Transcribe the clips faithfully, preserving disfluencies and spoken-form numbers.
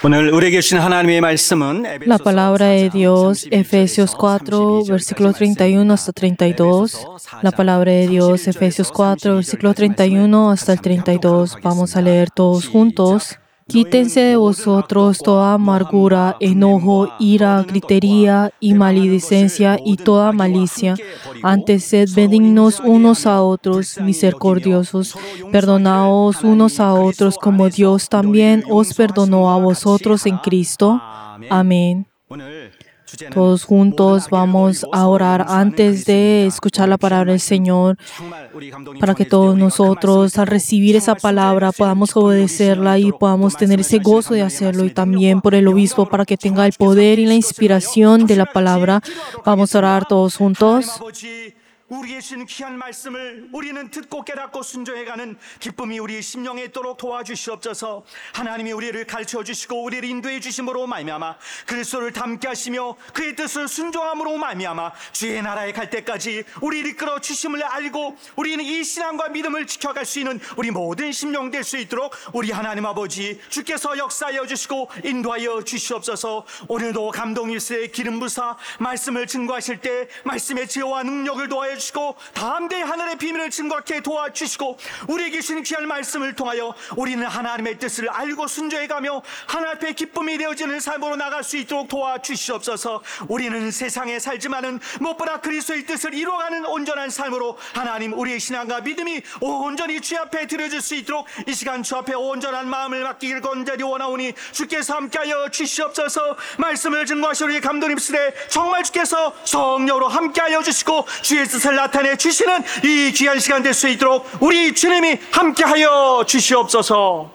오늘 우리에게 주신 하나님의 말씀은 La palabra de Dios, Efesios cuatro, versículo treinta y uno hasta treinta y dos. La palabra de Dios, Efesios cuatro, versículo treinta y uno hasta el treinta y dos. Vamos a leer todos juntos. Quítense de vosotros toda amargura, enojo, ira, gritería y maledicencia y toda malicia. Antes sed benignos unos a otros, misericordiosos, perdonaos unos a otros como Dios también os perdonó a vosotros en Cristo. Amén. Todos juntos vamos a orar antes de escuchar la palabra del Señor, para que todos nosotros al recibir esa palabra podamos obedecerla y podamos tener ese gozo de hacerlo, y también por el obispo para que tenga el poder y la inspiración de la palabra. Vamos a orar todos juntos. 우리의 주신 귀한 말씀을 우리는 듣고 깨닫고 순종해가는 기쁨이 우리 심령에 있도록 도와주시옵소서. 하나님이 우리를 가르쳐 주시고 우리를 인도해 주심으로 말미암아 그리스도를 닮게 하시며 그의 뜻을 순종함으로 말미암아 주의 나라에 갈 때까지 우리를 이끌어 주심을 알고 우리는 이 신앙과 믿음을 지켜갈 수 있는 우리 모든 심령 될 수 있도록 우리 하나님 아버지 주께서 역사하여 주시고 인도하여 주시옵소서. 오늘도 감동일세 기름 부사 말씀을 증거하실 때 말씀의 지혜와 능력을 도하여 주시고 담대히 하늘의 비밀을 증거하게 도와주시고 우리에게 주신 귀한 말씀을 통하여 우리는 하나님의 뜻을 알고 순종해가며 하나님 앞에 기쁨이 되어지는 삶으로 나갈 수 있도록 도와주시옵소서. 우리는 세상에 살지만은 무엇보다 그리스도의 뜻을 이루어가는 온전한 삶으로 하나님 우리의 신앙과 믿음이 온전히 주 앞에 드려질 수 있도록 이 시간 주 앞에 온전한 마음을 맡기길 간절히 원하오니 주께서 함께하여 주시옵소서. 말씀을 증거하시는 우리 감독님들의 정말 주께서 성령으로 함께하여 주시고 주의 뜻을 나타내 주시는 이 귀한 시간 될 수 있도록 우리 주님이 함께하여 주시옵소서.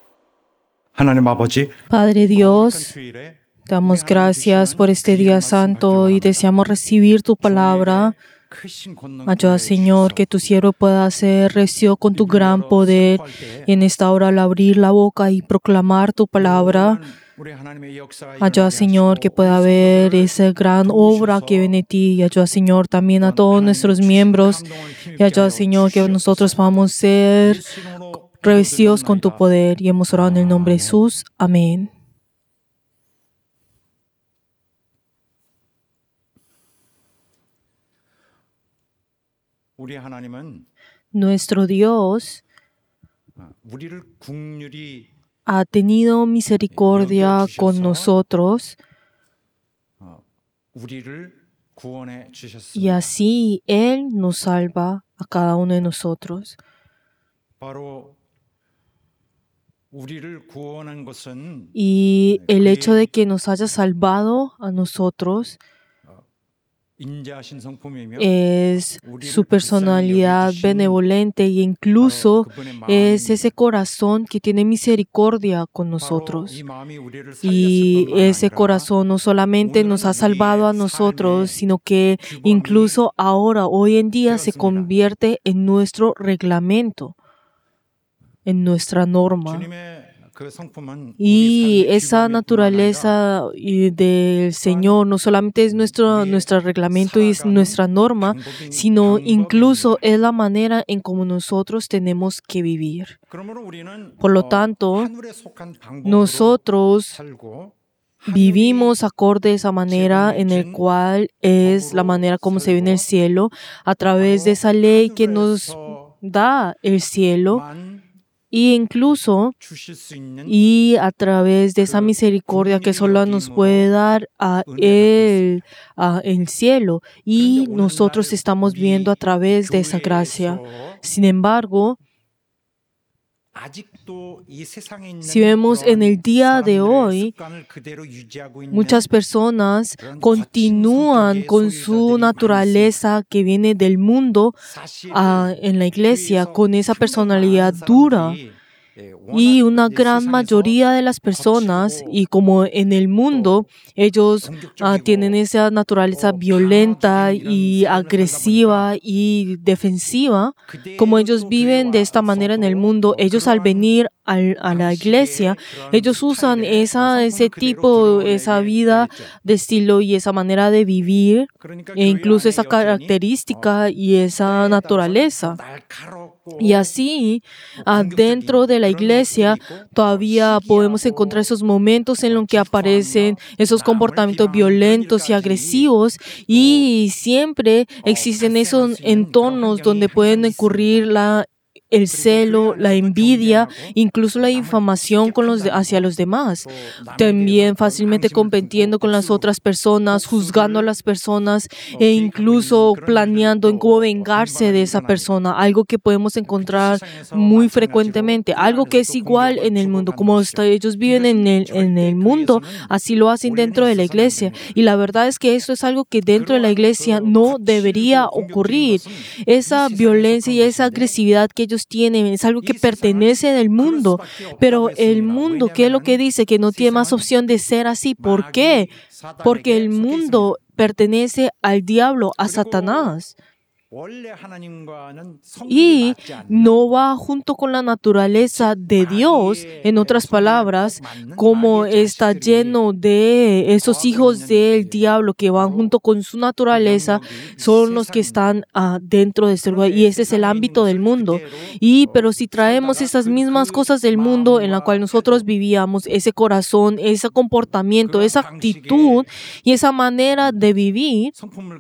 하나님 아버지, Padre Dios, damos gracias por este día santo y deseamos recibir tu palabra. Ayuda, Señor, que tu siervo pueda ser recibido con tu gran poder, y en esta hora al abrir la boca y proclamar tu palabra, ayuda, Señor, que pueda haber esa gran obra que viene de ti, y ayuda, Señor, también a todos nuestros miembros, y ayuda, Señor, que nosotros podamos ser revestidos con tu poder, y hemos orado en el nombre de Jesús. Amén. Nuestro Dios ha tenido misericordia con nosotros, y así Él nos salva a cada uno de nosotros. Y el hecho de que nos haya salvado a nosotros es su personalidad benevolente, y incluso es ese corazón que tiene misericordia con nosotros. Y ese corazón no solamente nos ha salvado a nosotros, sino que incluso ahora, hoy en día, se convierte en nuestro reglamento, en nuestra norma. Y esa naturaleza del Señor no solamente es nuestro, nuestro reglamento y es nuestra norma, sino incluso es la manera en cómo nosotros tenemos que vivir. Por lo tanto, nosotros vivimos acorde a esa manera en el cual es la manera como se ve en el cielo, a través de esa ley que nos da el cielo, y incluso y a través de esa misericordia que solo nos puede dar a él, a el cielo, y nosotros estamos viendo a través de esa gracia. Sin embargo, si vemos en el día de hoy, muchas personas continúan con su naturaleza que viene del mundo uh, en la iglesia, con esa personalidad dura. Y una gran mayoría de las personas, y como en el mundo, ellos uh, tienen esa naturaleza violenta y agresiva y defensiva, como ellos viven de esta manera en el mundo, ellos al venir al, a la iglesia, ellos usan esa, ese tipo, esa vida de estilo y esa manera de vivir, e incluso esa característica y esa naturaleza. Y así, uh, dentro de la iglesia, iglesia todavía podemos encontrar esos momentos en los que aparecen esos comportamientos violentos y agresivos, y siempre existen esos entornos donde pueden ocurrir la el celo, la envidia, incluso la difamación con los de, hacia los demás. También fácilmente compitiendo con las otras personas, juzgando a las personas e incluso planeando en cómo vengarse de esa persona. Algo que podemos encontrar muy frecuentemente. Algo que es igual en el mundo. Como ellos viven en el, en el mundo, así lo hacen dentro de la iglesia. Y la verdad es que esto es algo que dentro de la iglesia no debería ocurrir. Esa violencia y esa agresividad que ellos tienen es algo que pertenece del mundo, pero el mundo, ¿qué es lo que dice? Que no tiene más opción de ser así. ¿Por qué? Porque el mundo pertenece al diablo, a Satanás. Y no va junto con la naturaleza de Dios. En otras palabras, como está lleno de esos hijos del diablo que van junto con su naturaleza, son los que están uh, dentro de este lugar. Y ese es el ámbito del mundo. Y pero si traemos esas mismas cosas del mundo en la cual nosotros vivíamos, ese corazón, ese comportamiento, esa actitud y esa manera de vivir,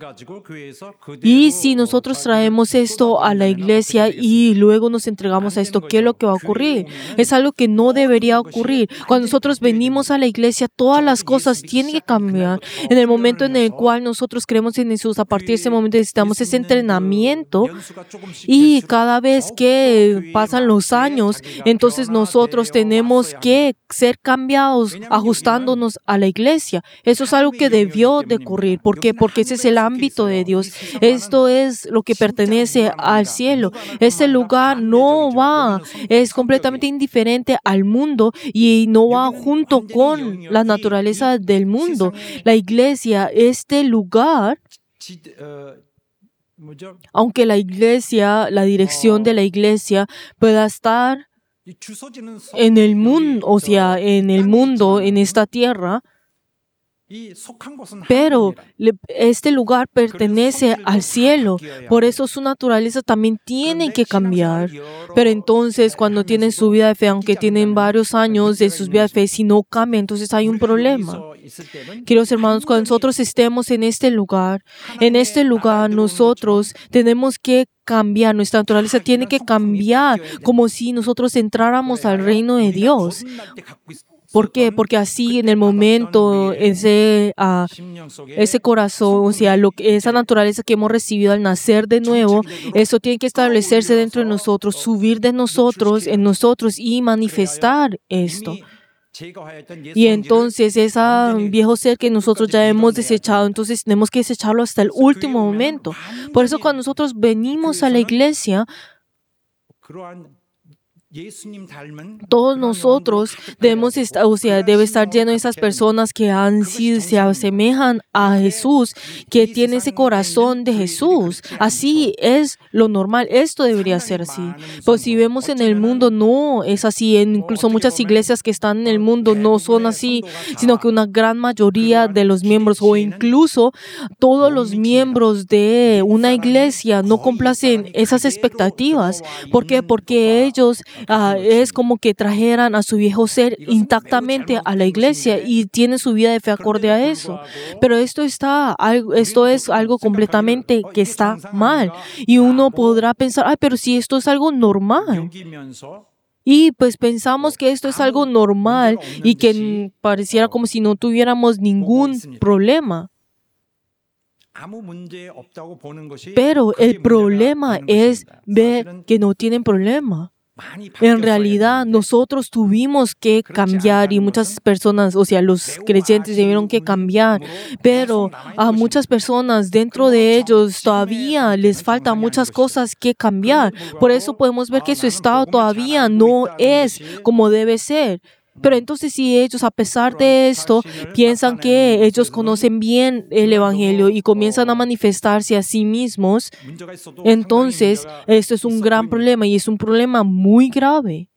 y si nosotros Nosotros traemos esto a la iglesia y luego nos entregamos a esto, ¿qué es lo que va a ocurrir? Es algo que no debería ocurrir. Cuando nosotros venimos a la iglesia, todas las cosas tienen que cambiar. En el momento en el cual nosotros creemos en Jesús, a partir de ese momento necesitamos ese entrenamiento, y cada vez que pasan los años, entonces nosotros tenemos que ser cambiados, ajustándonos a la iglesia. Eso es algo que debió de ocurrir. ¿Por qué? Porque ese es el ámbito de Dios. Esto es lo que pertenece al cielo. Este lugar no va, es completamente indiferente al mundo y no va junto con la naturaleza del mundo. La iglesia, este lugar, aunque la iglesia, la dirección de la iglesia pueda estar en el mundo, o sea, en el mundo, en esta tierra, pero este lugar pertenece al cielo, por eso su naturaleza también tiene que cambiar. Pero entonces, cuando tienen su vida de fe, aunque tienen varios años de sus vidas de fe, si no cambia, entonces hay un problema. Queridos hermanos, cuando nosotros estemos en este lugar, en este lugar nosotros tenemos que cambiar, nuestra naturaleza tiene que cambiar, como si nosotros entráramos al reino de Dios. ¿Por qué? Porque así en el momento, ese, uh, ese corazón, o sea, lo, esa naturaleza que hemos recibido al nacer de nuevo, eso tiene que establecerse dentro de nosotros, subir de nosotros, en nosotros y manifestar esto. Y entonces ese viejo ser que nosotros ya hemos desechado, entonces tenemos que desecharlo hasta el último momento. Por eso cuando nosotros venimos a la iglesia, todos nosotros debemos estar, o sea, debe estar lleno de esas personas que han sido, se asemejan a Jesús, que tienen ese corazón de Jesús. Así es lo normal. Esto debería ser así. Pues si vemos en el mundo, no es así. Incluso muchas iglesias que están en el mundo no son así, sino que una gran mayoría de los miembros, o incluso todos los miembros de una iglesia, no complacen esas expectativas. ¿Por qué? Porque ellos Uh, es como que trajeran a su viejo ser intactamente a la iglesia y tienen su vida de fe acorde a eso. Pero esto está, esto es algo completamente que está mal. Y uno podrá pensar, ay, pero si esto es algo normal. Y pues pensamos que esto es algo normal y que pareciera como si no tuviéramos ningún problema. Pero el problema es ver que no tienen problema. En realidad, nosotros tuvimos que cambiar y muchas personas, o sea, los creyentes tuvieron que cambiar, pero a muchas personas dentro de ellos todavía les faltan muchas cosas que cambiar. Por eso podemos ver que su estado todavía no es como debe ser. Pero entonces si ellos, a pesar de esto, piensan que ellos conocen bien el Evangelio y comienzan a manifestarse a sí mismos, entonces esto es un gran problema y es un problema muy grave.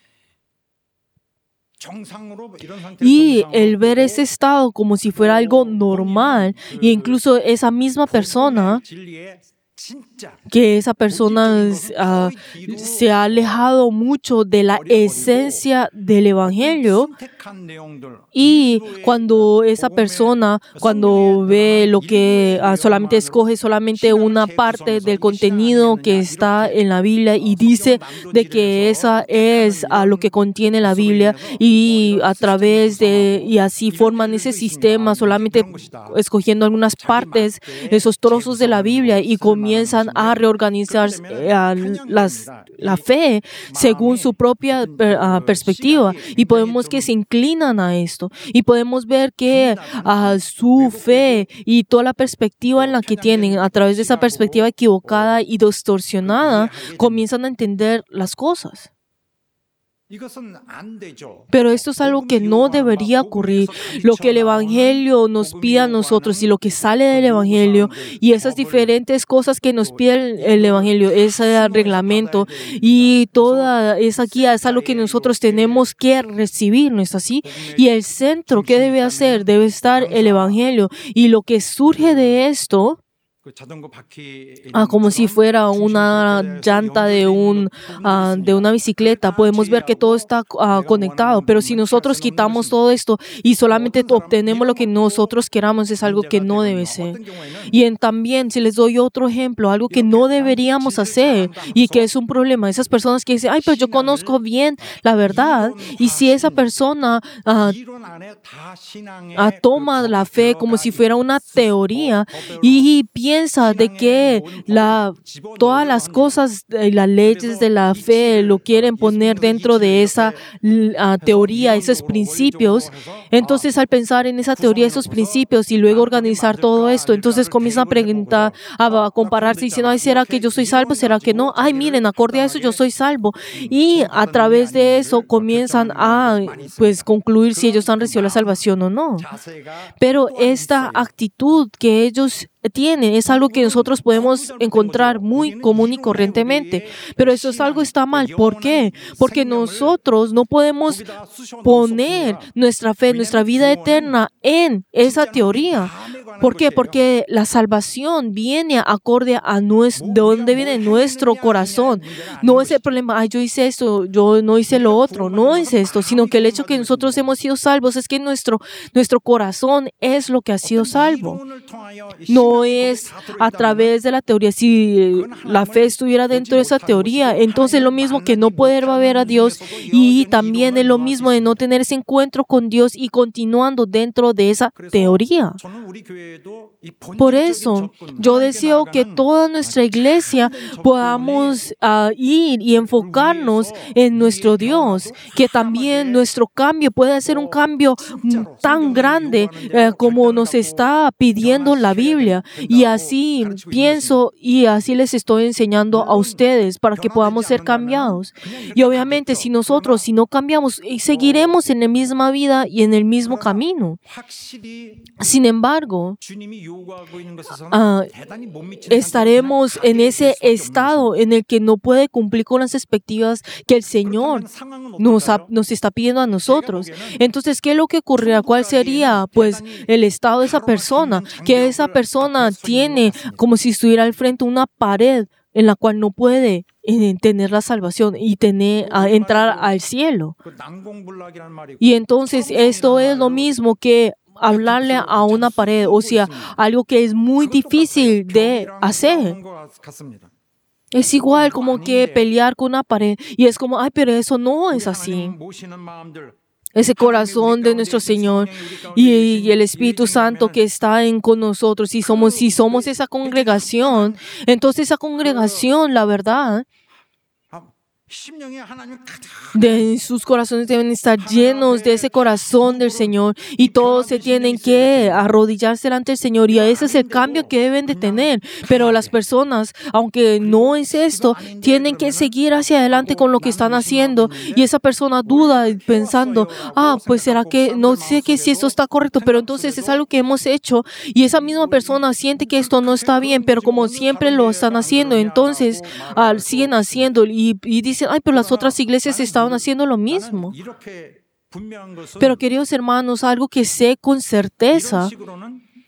Y el ver ese estado como si fuera algo normal, e incluso esa misma persona que esa persona uh, se ha alejado mucho de la esencia del Evangelio, y cuando esa persona, cuando ve lo que uh, solamente escoge solamente una parte del contenido que está en la Biblia y dice de que esa es uh, lo que contiene la Biblia, y a través de, y así forman ese sistema solamente escogiendo algunas partes, esos trozos de la Biblia, y comienzan a reorganizar uh, las, la fe según su propia uh, perspectiva, y podemos que se inclinan a esto, y podemos ver que uh, su fe y toda la perspectiva en la que tienen, a través de esa perspectiva equivocada y distorsionada, comienzan a entender las cosas. Pero esto es algo que no debería ocurrir. Lo que el Evangelio nos pide a nosotros y lo que sale del Evangelio y esas diferentes cosas que nos pide el Evangelio, ese reglamento y toda esa guía es algo que nosotros tenemos que recibir, ¿no es así? Y el centro, ¿qué debe hacer? Debe estar el Evangelio, y lo que surge de esto, Ah, como si fuera una llanta de, un, uh, de una bicicleta, podemos ver que todo está uh, conectado, pero si nosotros quitamos todo esto y solamente obtenemos lo que nosotros queramos, es algo que no debe ser. Y en, también, si les doy otro ejemplo, algo que no deberíamos hacer y que es un problema, esas personas que dicen, ay, pero yo conozco bien la verdad, y si esa persona uh, uh, toma la fe como si fuera una teoría y piensa de que la, todas las cosas y las leyes de la fe lo quieren poner dentro de esa uh, teoría, esos principios. Entonces, al pensar en esa teoría, esos principios y luego organizar todo esto, entonces comienzan a preguntar, a, a compararse diciendo, ay, ¿será que yo soy salvo? ¿Será que no? Ay, miren, acorde a eso yo soy salvo. Y a través de eso comienzan a pues concluir si ellos han recibido la salvación o no. Pero esta actitud que ellos tienen es algo que nosotros podemos encontrar muy común y corrientemente, pero eso es algo está mal. ¿Por qué? Porque nosotros no podemos poner nuestra fe, nuestra vida eterna en esa teoría. ¿Por qué? Porque la salvación viene acorde a nuestro, de dónde viene nuestro corazón. No es el problema, ay, yo hice esto, yo no hice lo otro, no es esto, sino que el hecho que nosotros hemos sido salvos es que nuestro, nuestro corazón es lo que ha sido salvo. No es a través de la teoría. Si la fe estuviera dentro de esa teoría, entonces es lo mismo que no poder ver a Dios, y también es lo mismo de no tener ese encuentro con Dios y continuando dentro de esa teoría. Por eso, yo deseo que toda nuestra iglesia podamos uh, ir y enfocarnos en nuestro Dios, que también nuestro cambio pueda ser un cambio tan grande uh, como nos está pidiendo la Biblia. Y así pienso y así les estoy enseñando a ustedes para que podamos ser cambiados. Y obviamente, si nosotros, si no cambiamos, seguiremos en la misma vida y en el mismo camino. Sin embargo, Uh, estaremos en ese estado en el que no puede cumplir con las expectativas que el Señor nos, ha, nos está pidiendo a nosotros. Entonces, ¿qué es lo que ocurrirá? ¿Cuál sería pues el estado de esa persona? Que esa persona tiene como si estuviera al frente una pared en la cual no puede eh, tener la salvación y tener, uh, entrar al cielo. Y entonces esto es lo mismo que hablarle a una pared, o sea, algo que es muy difícil de hacer. Es igual como que pelear con una pared, y es como, ay, pero eso no es así. Ese corazón de nuestro Señor y, y el Espíritu Santo que está en con nosotros, si somos, si somos esa congregación, entonces esa congregación, la verdad, de sus corazones deben estar llenos de ese corazón del Señor, y todos se tienen que arrodillarse delante del Señor, y ese es el cambio que deben de tener. Pero las personas, aunque no es esto, tienen que seguir hacia adelante con lo que están haciendo, y esa persona duda pensando, ah, pues será que no sé que si esto está correcto, pero entonces es algo que hemos hecho, y esa misma persona siente que esto no está bien, pero como siempre lo están haciendo, entonces uh, siguen haciendo y, y dicen, ay, pero las otras iglesias estaban haciendo lo mismo. Pero queridos hermanos, algo que sé con certeza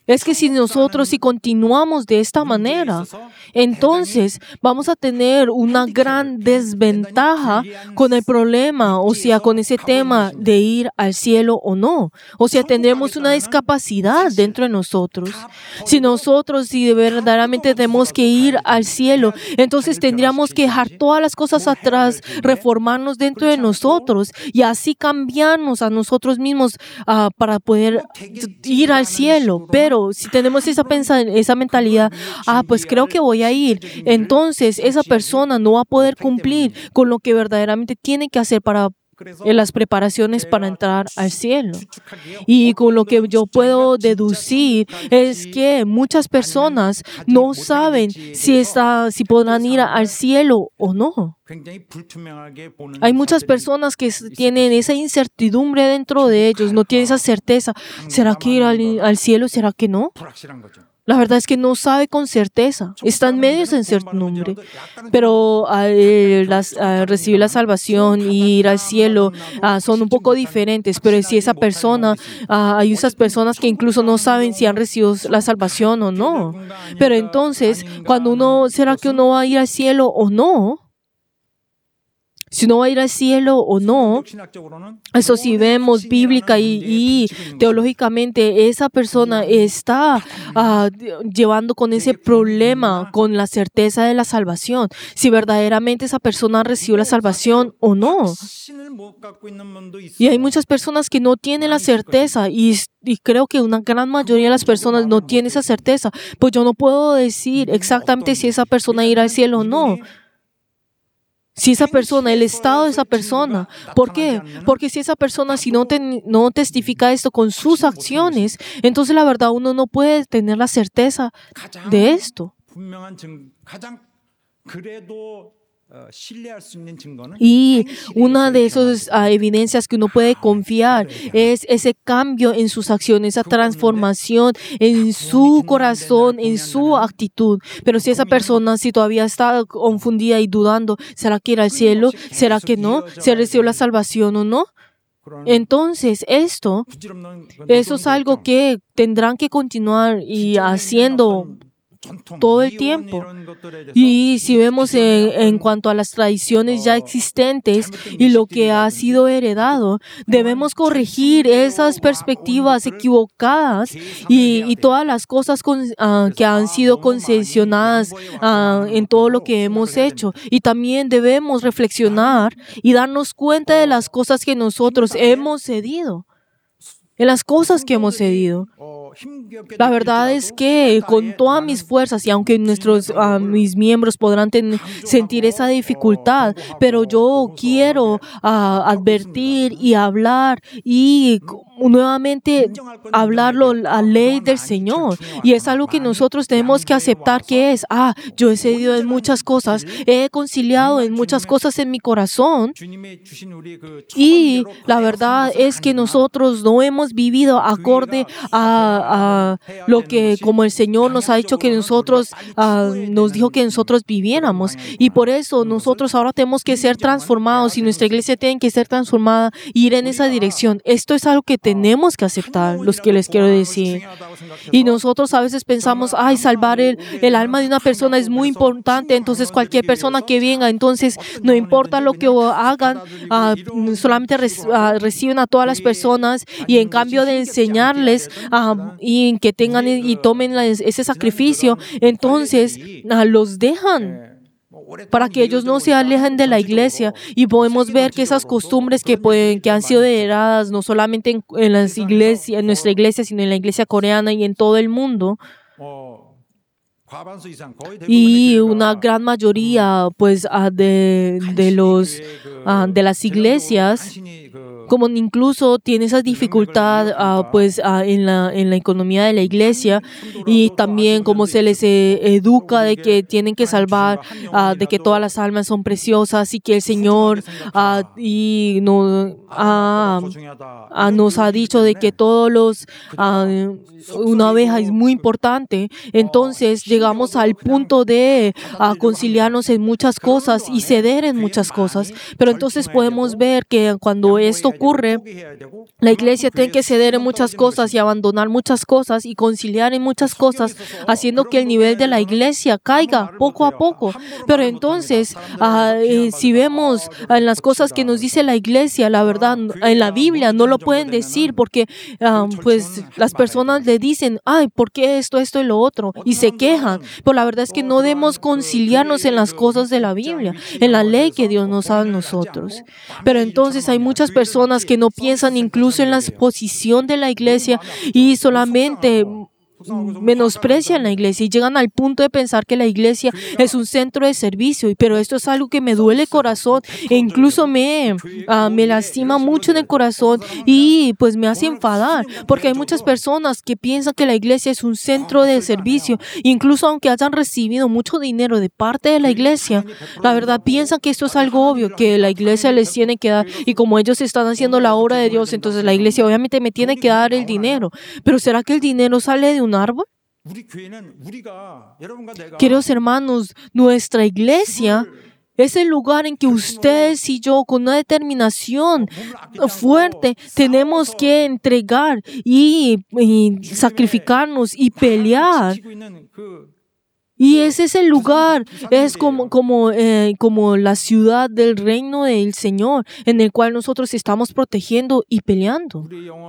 es que si nosotros si continuamos de esta manera, entonces vamos a tener una gran desventaja con el problema, o sea, con ese tema de ir al cielo o no. O sea, tendremos una discapacidad dentro de nosotros. Si nosotros si verdaderamente tenemos que ir al cielo, entonces tendríamos que dejar todas las cosas atrás, reformarnos dentro de nosotros y así cambiarnos a nosotros mismos uh, para poder ir al cielo. Pero si tenemos esa, pensa, esa mentalidad, ah, pues creo que voy a ir, entonces esa persona no va a poder cumplir con lo que verdaderamente tiene que hacer para en las preparaciones para entrar al cielo. Y con lo que yo puedo deducir es que muchas personas no saben si, está, si podrán ir al cielo o no. Hay muchas personas que tienen esa incertidumbre dentro de ellos, no tienen esa certeza. ¿Será que ir al, al cielo? ¿Será que no? La verdad es que no sabe con certeza. Están medios en incertidumbre. Pero uh, las, uh, recibir la salvación y ir al cielo uh, son un poco diferentes. Pero si esa persona, uh, hay esas personas que incluso no saben si han recibido la salvación o no. Pero entonces, cuando uno, ¿será que uno va a ir al cielo o no? Si uno va a ir al cielo o no, eso sí vemos bíblica y, y teológicamente, esa persona está uh, llevando con ese problema, con la certeza de la salvación, si verdaderamente esa persona recibió la salvación o no. Y hay muchas personas que no tienen la certeza y, y creo que una gran mayoría de las personas no tienen esa certeza. Pues yo no puedo decir exactamente si esa persona irá al cielo o no. Si esa persona, el estado de esa persona. ¿Por qué? Porque si esa persona si no, te, no testifica esto con sus acciones, entonces la verdad uno no puede tener la certeza de esto. Y una de esas uh, evidencias que uno puede confiar es ese cambio en sus acciones, esa transformación en su corazón, en su actitud. Pero si esa persona si todavía está confundida y dudando, ¿será que irá al cielo? ¿Será que no? ¿Se recibió la salvación o no? Entonces, esto, eso es algo que tendrán que continuar y haciendo todo el tiempo. Y si vemos en, en cuanto a las tradiciones ya existentes y lo que ha sido heredado, debemos corregir esas perspectivas equivocadas y, y todas las cosas con, uh, que han sido concesionadas uh, en todo lo que hemos hecho. Y también debemos reflexionar y darnos cuenta de las cosas que nosotros hemos cedido. En las cosas que hemos cedido. La verdad es que con todas mis fuerzas, y aunque nuestros, uh, mis miembros podrán ten, sentir esa dificultad, pero yo quiero uh, advertir y hablar y nuevamente hablarlo a la ley del Señor. Y es algo que nosotros tenemos que aceptar que es, ah, yo he cedido en muchas cosas, he conciliado en muchas cosas en mi corazón. Y la verdad es que nosotros no hemos vivido acorde a a lo que como el Señor nos ha dicho que nosotros uh, nos dijo que nosotros viviéramos, y por eso nosotros ahora tenemos que ser transformados y nuestra iglesia tiene que ser transformada y ir en esa dirección. Esto es algo que tenemos que aceptar, los que les quiero decir. Y nosotros a veces pensamos, ay, salvar el, el alma de una persona es muy importante, entonces cualquier persona que venga, entonces no importa lo que hagan, uh, solamente res, uh, reciben a todas las personas, y en cambio de enseñarles uh, y que tengan y tomen ese sacrificio, entonces uh, los dejan para que ellos no se alejen de la iglesia. Y podemos ver que esas costumbres que, pueden, que han sido heredadas no solamente en, en, las iglesias, en nuestra iglesia, sino en la iglesia coreana y en todo el mundo, y una gran mayoría pues uh, de, de, los, uh, de las iglesias, como incluso tiene esa dificultad uh, pues uh, en la en la economía de la iglesia, y también como se les eh, educa de que tienen que salvar, uh, de que todas las almas son preciosas y que el Señor uh, y no, uh, uh, nos ha dicho de que todos los uh, una oveja es muy importante. Entonces llegamos al punto de uh, conciliarnos en muchas cosas y ceder en muchas cosas. Pero entonces podemos ver que cuando esto ocurre, la iglesia tiene que ceder en muchas cosas y abandonar muchas cosas y conciliar en muchas cosas, haciendo que el nivel de la iglesia caiga poco a poco. Pero entonces, uh, eh, si vemos en las cosas que nos dice la iglesia, la verdad, en la Biblia no lo pueden decir porque uh, pues las personas le dicen, ay, ¿por qué esto, esto y lo otro? Y se quejan. Pero la verdad es que no debemos conciliarnos en las cosas de la Biblia, en la ley que Dios nos da a nosotros. Pero entonces hay muchas personas que no piensan incluso en la posición de la iglesia y solamente menosprecian la iglesia y llegan al punto de pensar que la iglesia es un centro de servicio. Pero esto es algo que me duele el corazón e incluso me, uh, me lastima mucho en el corazón y pues me hace enfadar porque hay muchas personas que piensan que la iglesia es un centro de servicio. Incluso aunque hayan recibido mucho dinero de parte de la iglesia, la verdad piensan que esto es algo obvio, que la iglesia les tiene que dar, y como ellos están haciendo la obra de Dios, entonces la iglesia obviamente me tiene que dar el dinero. Pero ¿será que el dinero sale de un árbol? Queridos hermanos, nuestra iglesia es el lugar en que ustedes y yo, con una determinación fuerte, tenemos que entregar y, y sacrificarnos y pelear. Y ese es el lugar, es como, como, eh, como la ciudad del reino del Señor, en el cual nosotros estamos protegiendo y peleando.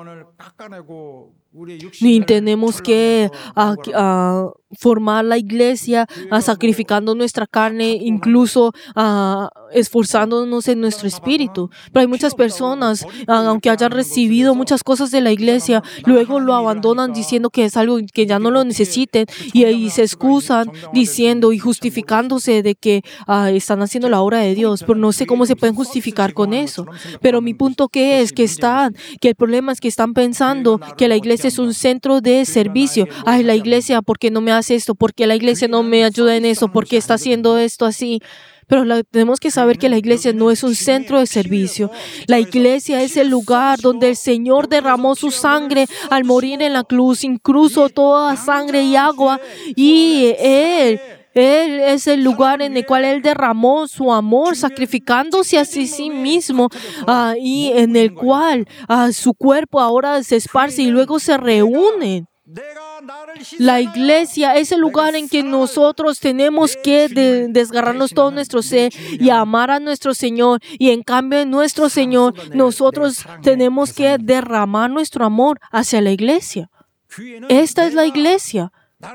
Y tenemos que uh, uh, formar la iglesia uh, sacrificando nuestra carne, incluso uh, esforzándonos en nuestro espíritu. Pero hay muchas personas, uh, aunque hayan recibido muchas cosas de la iglesia, luego lo abandonan diciendo que es algo que ya no lo necesiten y, y se excusan diciendo y justificándose de que uh, están haciendo la obra de Dios. Pero no sé cómo se pueden justificar con eso. Pero mi punto que es que están, que el problema es que están pensando que la iglesia es un centro de servicio. Ay, la iglesia, ¿por qué no me hace esto? ¿Por qué la iglesia no me ayuda en eso? ¿Por qué está haciendo esto así? Pero la, tenemos que saber que la iglesia no es un centro de servicio. La iglesia es el lugar donde el Señor derramó su sangre al morir en la cruz, incluso toda sangre y agua, y Él Él es el lugar en el cual Él derramó su amor, sacrificándose a sí, sí mismo, uh, y en el cual uh, su cuerpo ahora se esparce y luego se reúnen. La iglesia es el lugar en que nosotros tenemos que de, desgarrarnos todo nuestro ser y amar a nuestro Señor. Y en cambio en nuestro Señor, nosotros tenemos que derramar nuestro amor hacia la iglesia. Esta es la iglesia.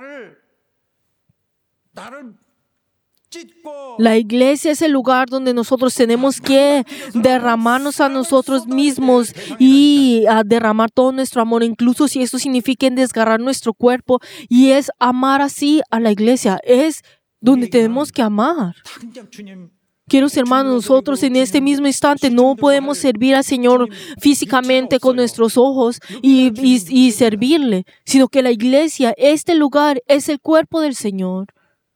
La iglesia es el lugar donde nosotros tenemos que derramarnos a nosotros mismos y a derramar todo nuestro amor, incluso si eso significa desgarrar nuestro cuerpo, y es amar así a la iglesia. Es donde tenemos que amar. Queridos hermanos, nosotros en este mismo instante no podemos servir al Señor físicamente con nuestros ojos y, y, y servirle, sino que la iglesia, este lugar, es el cuerpo del Señor.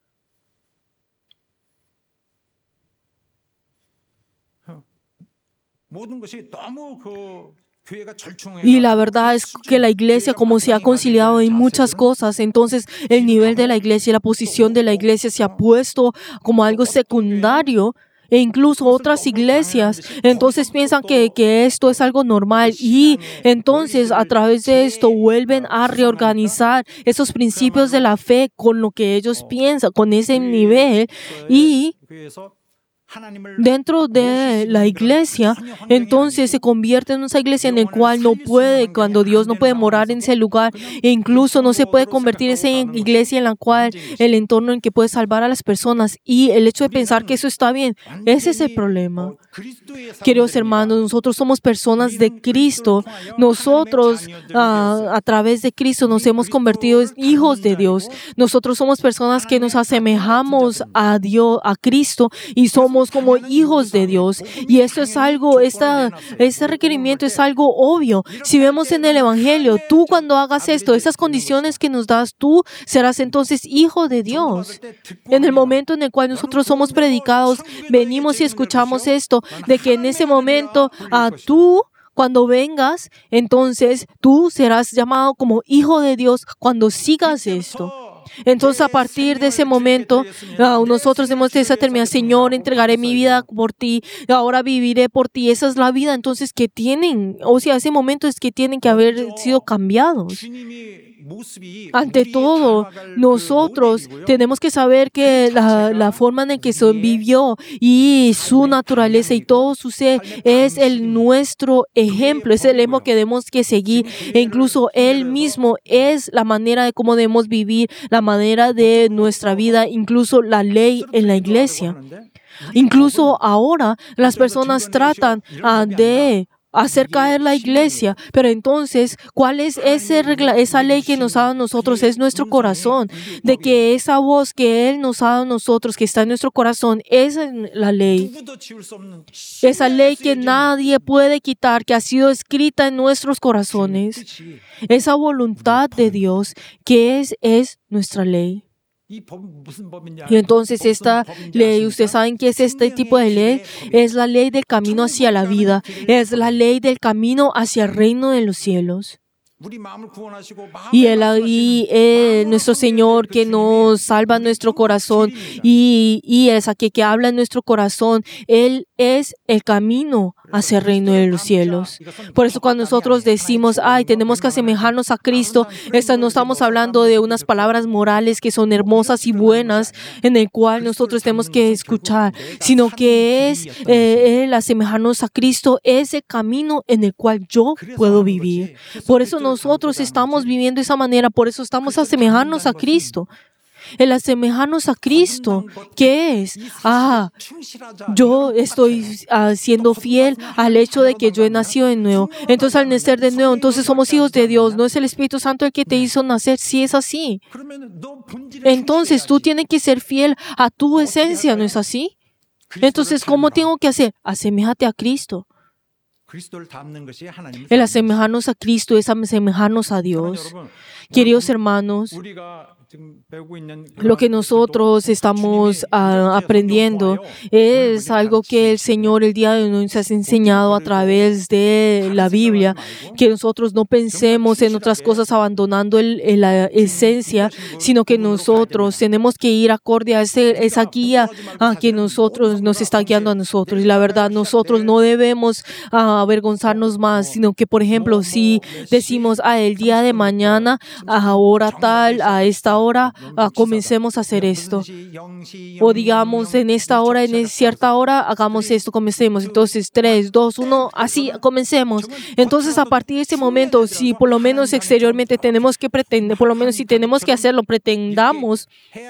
Y la verdad es que la iglesia, como se ha conciliado en muchas cosas, entonces el nivel de la iglesia y la posición de la iglesia se ha puesto como algo secundario. E incluso otras iglesias entonces piensan que, que esto es algo normal y entonces a través de esto vuelven a reorganizar esos principios de la fe con lo que ellos piensan, con ese nivel, y dentro de la iglesia, entonces se convierte en una iglesia en la cual no puede, cuando Dios no puede morar en ese lugar, e incluso no se puede convertir en esa iglesia en la cual el entorno en que puede salvar a las personas. Y el hecho de pensar que eso está bien, ese es el problema. Queridos hermanos, nosotros somos personas de Cristo. Nosotros, uh, a través de Cristo, nos hemos convertido en hijos de Dios. Nosotros somos personas que nos asemejamos a Dios, a Cristo, y somos como hijos de Dios. Y esto es algo, esta, este requerimiento es algo obvio. Si vemos en el Evangelio, tú cuando hagas esto, esas condiciones que nos das, tú serás entonces hijo de Dios. En el momento en el cual nosotros somos predicados, venimos y escuchamos esto, de que en ese momento uh, tú, cuando vengas, entonces tú serás llamado como hijo de Dios cuando sigas esto. Entonces, a partir de ese momento, uh, nosotros hemos determinado, Señor, entregaré mi vida por ti, ahora viviré por ti. Esa es la vida, entonces, que tienen, o sea, ese momento es que tienen que haber sido cambiados. Ante todo, nosotros tenemos que saber que la, la forma en que se vivió y su naturaleza y todo su ser es el nuestro ejemplo, es el ejemplo que debemos que seguir, e incluso Él mismo es la manera de cómo debemos vivir, la manera de nuestra vida, incluso la ley en la iglesia. Incluso ahora las personas tratan uh, de hacer caer la iglesia, pero entonces, ¿cuál es ese regla, esa ley que nos ha dado a nosotros? Es nuestro corazón, de que esa voz que Él nos ha dado a nosotros, que está en nuestro corazón, es la ley. Esa ley que nadie puede quitar, que ha sido escrita en nuestros corazones. Esa voluntad de Dios que es, es nuestra ley. Y entonces esta ley, ¿ustedes saben qué es este tipo de ley? Es la ley del camino hacia la vida. Es la ley del camino hacia el reino de los cielos. Y, él, y eh, nuestro Señor que nos salva nuestro corazón y, y esa que, que habla en nuestro corazón, Él es el camino hacia el reino de los cielos. Por eso cuando nosotros decimos, ay, tenemos que asemejarnos a Cristo, esta, no estamos hablando de unas palabras morales que son hermosas y buenas en el cual nosotros tenemos que escuchar, sino que es eh, el asemejarnos a Cristo, ese camino en el cual yo puedo vivir. Por eso nosotros estamos viviendo de esa manera, por eso estamos asemejarnos a Cristo. El asemejarnos a Cristo, ¿qué es? Ah, yo estoy uh, siendo fiel al hecho de que yo he nacido de nuevo. Entonces, al nacer de nuevo, entonces somos hijos de Dios. ¿No es el Espíritu Santo el que te hizo nacer? Sí, es así. Entonces, tú tienes que ser fiel a tu esencia, ¿no es así? Entonces, ¿cómo tengo que hacer? Aseméjate a Cristo. El asemejarnos a Cristo es asemejarnos a Dios. Queridos hermanos, lo que nosotros estamos uh, aprendiendo es algo que el Señor el día de hoy nos ha enseñado a través de la Biblia, que nosotros no pensemos en otras cosas abandonando el, el, la esencia, sino que nosotros tenemos que ir acorde a ese, esa guía uh, que nosotros nos está guiando a nosotros. Y la verdad, nosotros no debemos uh, avergonzarnos más, sino que, por ejemplo, si decimos, ah, el día de mañana, a hora tal, a esta hora, Ahora uh, comencemos a hacer esto. O digamos, en esta hora, en cierta hora, hagamos esto, comencemos. Entonces, tres, dos, uno, así, comencemos. Entonces, a partir de ese momento, si por lo menos exteriormente tenemos que pretender, por lo menos si tenemos que hacerlo, pretendamos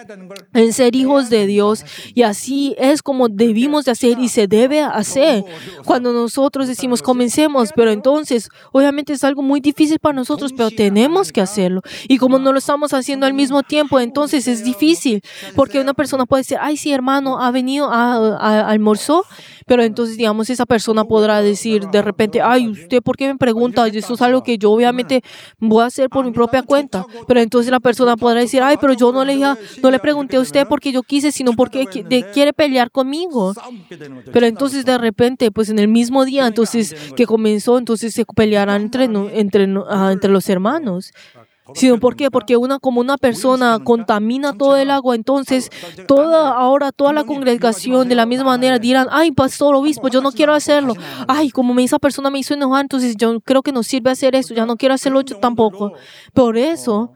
en ser hijos de Dios. Y así es como debimos de hacer y se debe hacer. Cuando nosotros decimos, comencemos, pero entonces, obviamente es algo muy difícil para nosotros, pero tenemos que hacerlo. Y como no lo estamos haciendo al mismo tiempo, entonces es difícil, porque una persona puede decir, ay, sí, hermano, ha venido, a, a, a almorzó, pero entonces, digamos, esa persona podrá decir de repente, ay, ¿usted por qué me pregunta? Eso es algo que yo obviamente voy a hacer por mi propia cuenta, pero entonces la persona podrá decir, ay, pero yo no le, no le pregunté a usted porque yo quise, sino porque quiere pelear conmigo. Pero entonces, de repente, pues en el mismo día, entonces, que comenzó, entonces se pelearán entre, entre, uh, entre los hermanos. Sino, ¿por qué? Porque una, como una persona contamina todo el agua, entonces toda, ahora toda la congregación de la misma manera dirán, ay, pastor, obispo, yo no quiero hacerlo. Ay, como esa persona me hizo enojar, entonces yo creo que no sirve hacer eso, ya no quiero hacerlo yo tampoco. Por eso,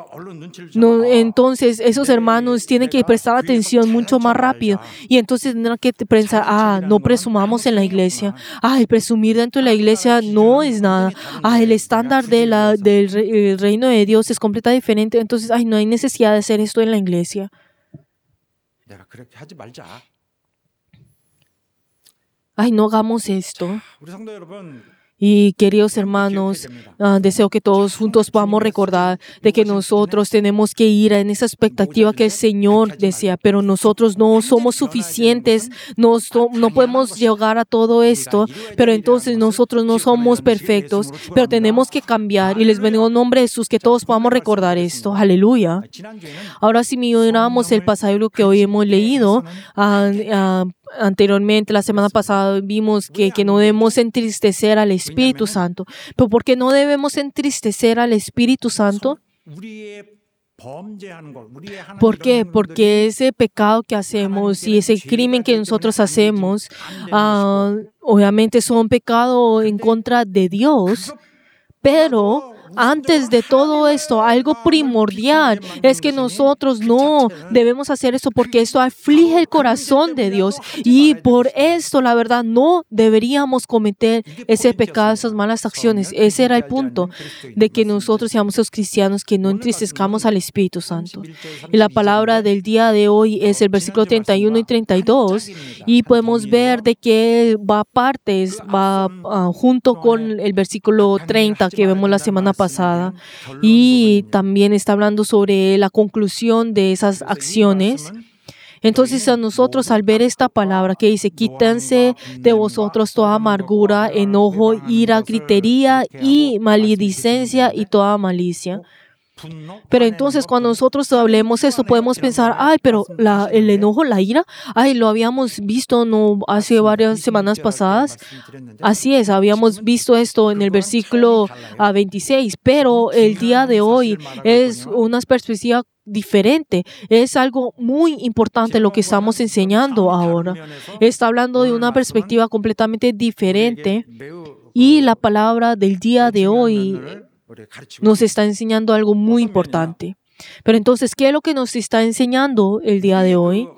no, entonces esos hermanos tienen que prestar atención mucho más rápido y entonces tendrán que pensar, ah, no presumamos en la iglesia, ah, el presumir dentro de la iglesia no es nada, ah, el estándar de la, del re, el reino de Dios es completamente diferente, entonces, ay, no hay necesidad de hacer esto en la iglesia. Ay, no hagamos esto. Y queridos hermanos, uh, deseo que todos juntos podamos recordar de que nosotros tenemos que ir en esa expectativa que el Señor desea, pero nosotros no somos suficientes, no, so, no podemos llegar a todo esto, pero entonces nosotros no somos perfectos, pero tenemos que cambiar y les bendigo en nombre de Jesús que todos podamos recordar esto. Aleluya. Ahora si miramos el pasaje que hoy hemos leído, uh, uh, anteriormente, la semana pasada vimos que, que no debemos entristecer al Espíritu Santo. ¿Pero por qué no debemos entristecer al Espíritu Santo? ¿Por qué? Porque ese pecado que hacemos y ese crimen que nosotros hacemos, uh, obviamente son pecados en contra de Dios, pero antes de todo esto, algo primordial es que nosotros no debemos hacer esto porque esto aflige el corazón de Dios y por esto, la verdad, no deberíamos cometer ese pecado, esas malas acciones. Ese era el punto de que nosotros seamos los cristianos que no entristezcamos al Espíritu Santo. Y la palabra del día de hoy es el versículo treinta y uno y treinta y dos y podemos ver de que va a partes, va uh, junto con el versículo treinta que vemos la semana pasada. pasada y también está hablando sobre la conclusión de esas acciones. Entonces a nosotros al ver esta palabra que dice, quítense de vosotros toda amargura, enojo, ira, gritería y maledicencia y toda malicia. Pero entonces cuando nosotros hablemos esto podemos pensar, ay, pero la, el enojo, la ira, ay, lo habíamos visto no hace varias semanas pasadas. Así es, habíamos visto esto en el versículo uh, veintiséis, pero el día de hoy es una perspectiva diferente. Es algo muy importante lo que estamos enseñando ahora. Está hablando de una perspectiva completamente diferente y la palabra del día de hoy nos está enseñando algo muy importante. Pero entonces, ¿qué es lo que nos está enseñando el día de hoy?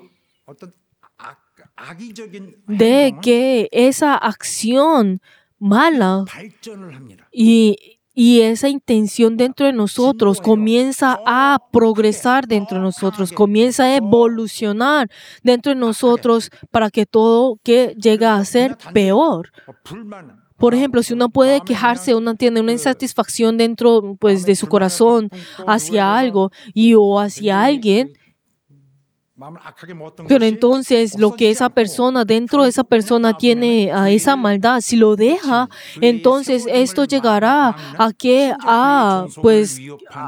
De que esa acción mala y, y esa intención dentro de nosotros comienza a progresar dentro de nosotros, comienza a evolucionar dentro de nosotros para que todo que llega a ser peor. Por ejemplo, si uno puede quejarse, uno tiene una insatisfacción dentro pues, de su corazón hacia algo y o hacia alguien, pero entonces lo que esa persona, dentro de esa persona tiene a esa maldad, si lo deja, entonces esto llegará a que a pues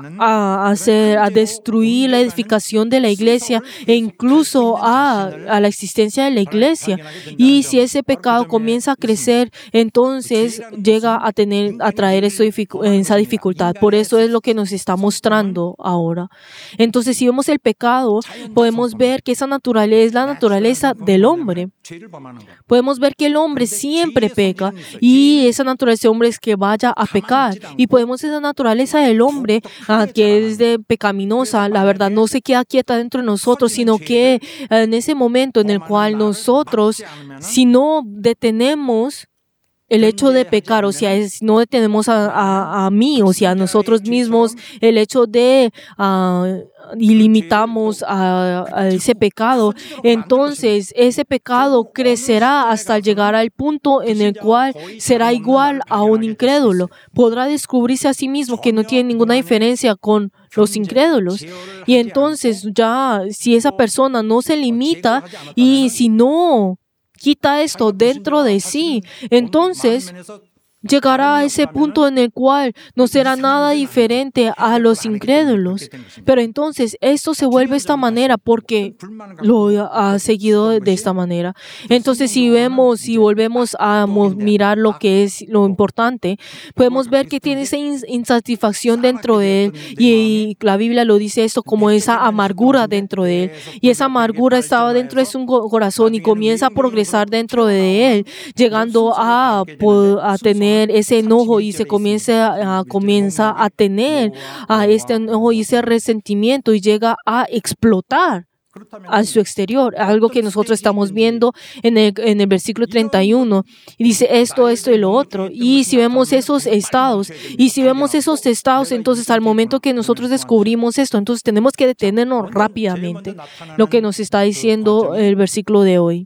a hacer, a destruir la edificación de la iglesia e incluso a, a la existencia de la iglesia. Y si ese pecado comienza a crecer, entonces llega a tener, a traer eso, esa dificultad. Por eso es lo que nos está mostrando ahora. Entonces, si vemos el pecado, podemos ver ver que esa naturaleza es la naturaleza del hombre. Podemos ver que el hombre siempre peca y esa naturaleza del hombre es que vaya a pecar. Y podemos ver esa naturaleza del hombre ah, que es de pecaminosa, la verdad no se queda quieta dentro de nosotros, sino que en ese momento en el cual nosotros, si no detenemos el hecho de pecar, o sea, es, no detenemos a, a, a mí, o sea, a nosotros mismos, el hecho de uh, y limitamos a, a ese pecado, entonces ese pecado crecerá hasta llegar al punto en el cual será igual a un incrédulo. Podrá descubrirse a sí mismo que no tiene ninguna diferencia con los incrédulos. Y entonces ya, si esa persona no se limita y si no quita esto dentro de sí, entonces llegará a ese punto en el cual no será nada diferente a los incrédulos. Pero entonces esto se vuelve de esta manera porque lo ha seguido de esta manera. Entonces si vemos, si volvemos a mirar lo que es lo importante, podemos ver que tiene esa insatisfacción dentro de él y la Biblia lo dice esto como esa amargura dentro de él. Y esa amargura estaba dentro de su corazón y comienza a progresar dentro de él, llegando a, a tener ese enojo y se comienza a, comienza a tener a este enojo y ese resentimiento y llega a explotar a su exterior, algo que nosotros estamos viendo en el, en el versículo treinta y uno, y dice esto, esto y lo otro. Y si vemos esos estados, y si vemos esos estados, entonces al momento que nosotros descubrimos esto, entonces tenemos que detenernos rápidamente, lo que nos está diciendo el versículo de hoy.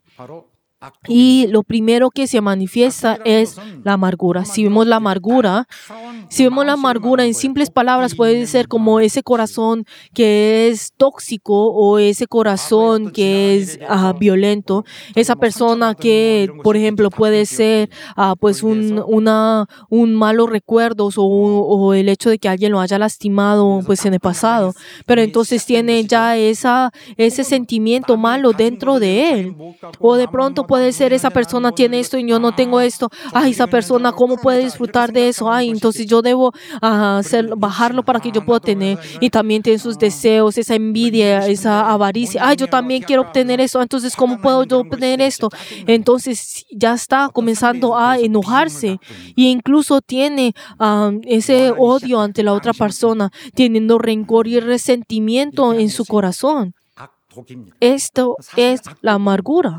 Y lo primero que se manifiesta es la amargura. Si vemos la amargura, si vemos la amargura en simples palabras, puede ser como ese corazón que es tóxico o ese corazón que es uh, violento. Esa persona que, por ejemplo, puede ser uh, pues un, una, un malos recuerdos o, o el hecho de que alguien lo haya lastimado pues en el pasado. Pero entonces tiene ya esa, ese sentimiento malo dentro de él. O de pronto puede puede ser esa persona tiene esto y yo no tengo esto? Ay, esa persona, ¿cómo puede disfrutar de eso? Ay, entonces yo debo uh, hacer, bajarlo para que yo pueda tener. Y también tiene sus deseos, esa envidia, esa avaricia. Ay, yo también quiero obtener eso. Entonces, ¿cómo puedo yo obtener esto? Entonces, ya está comenzando a enojarse. Y incluso tiene um, ese odio ante la otra persona, teniendo rencor y resentimiento en su corazón. Esto es la amargura.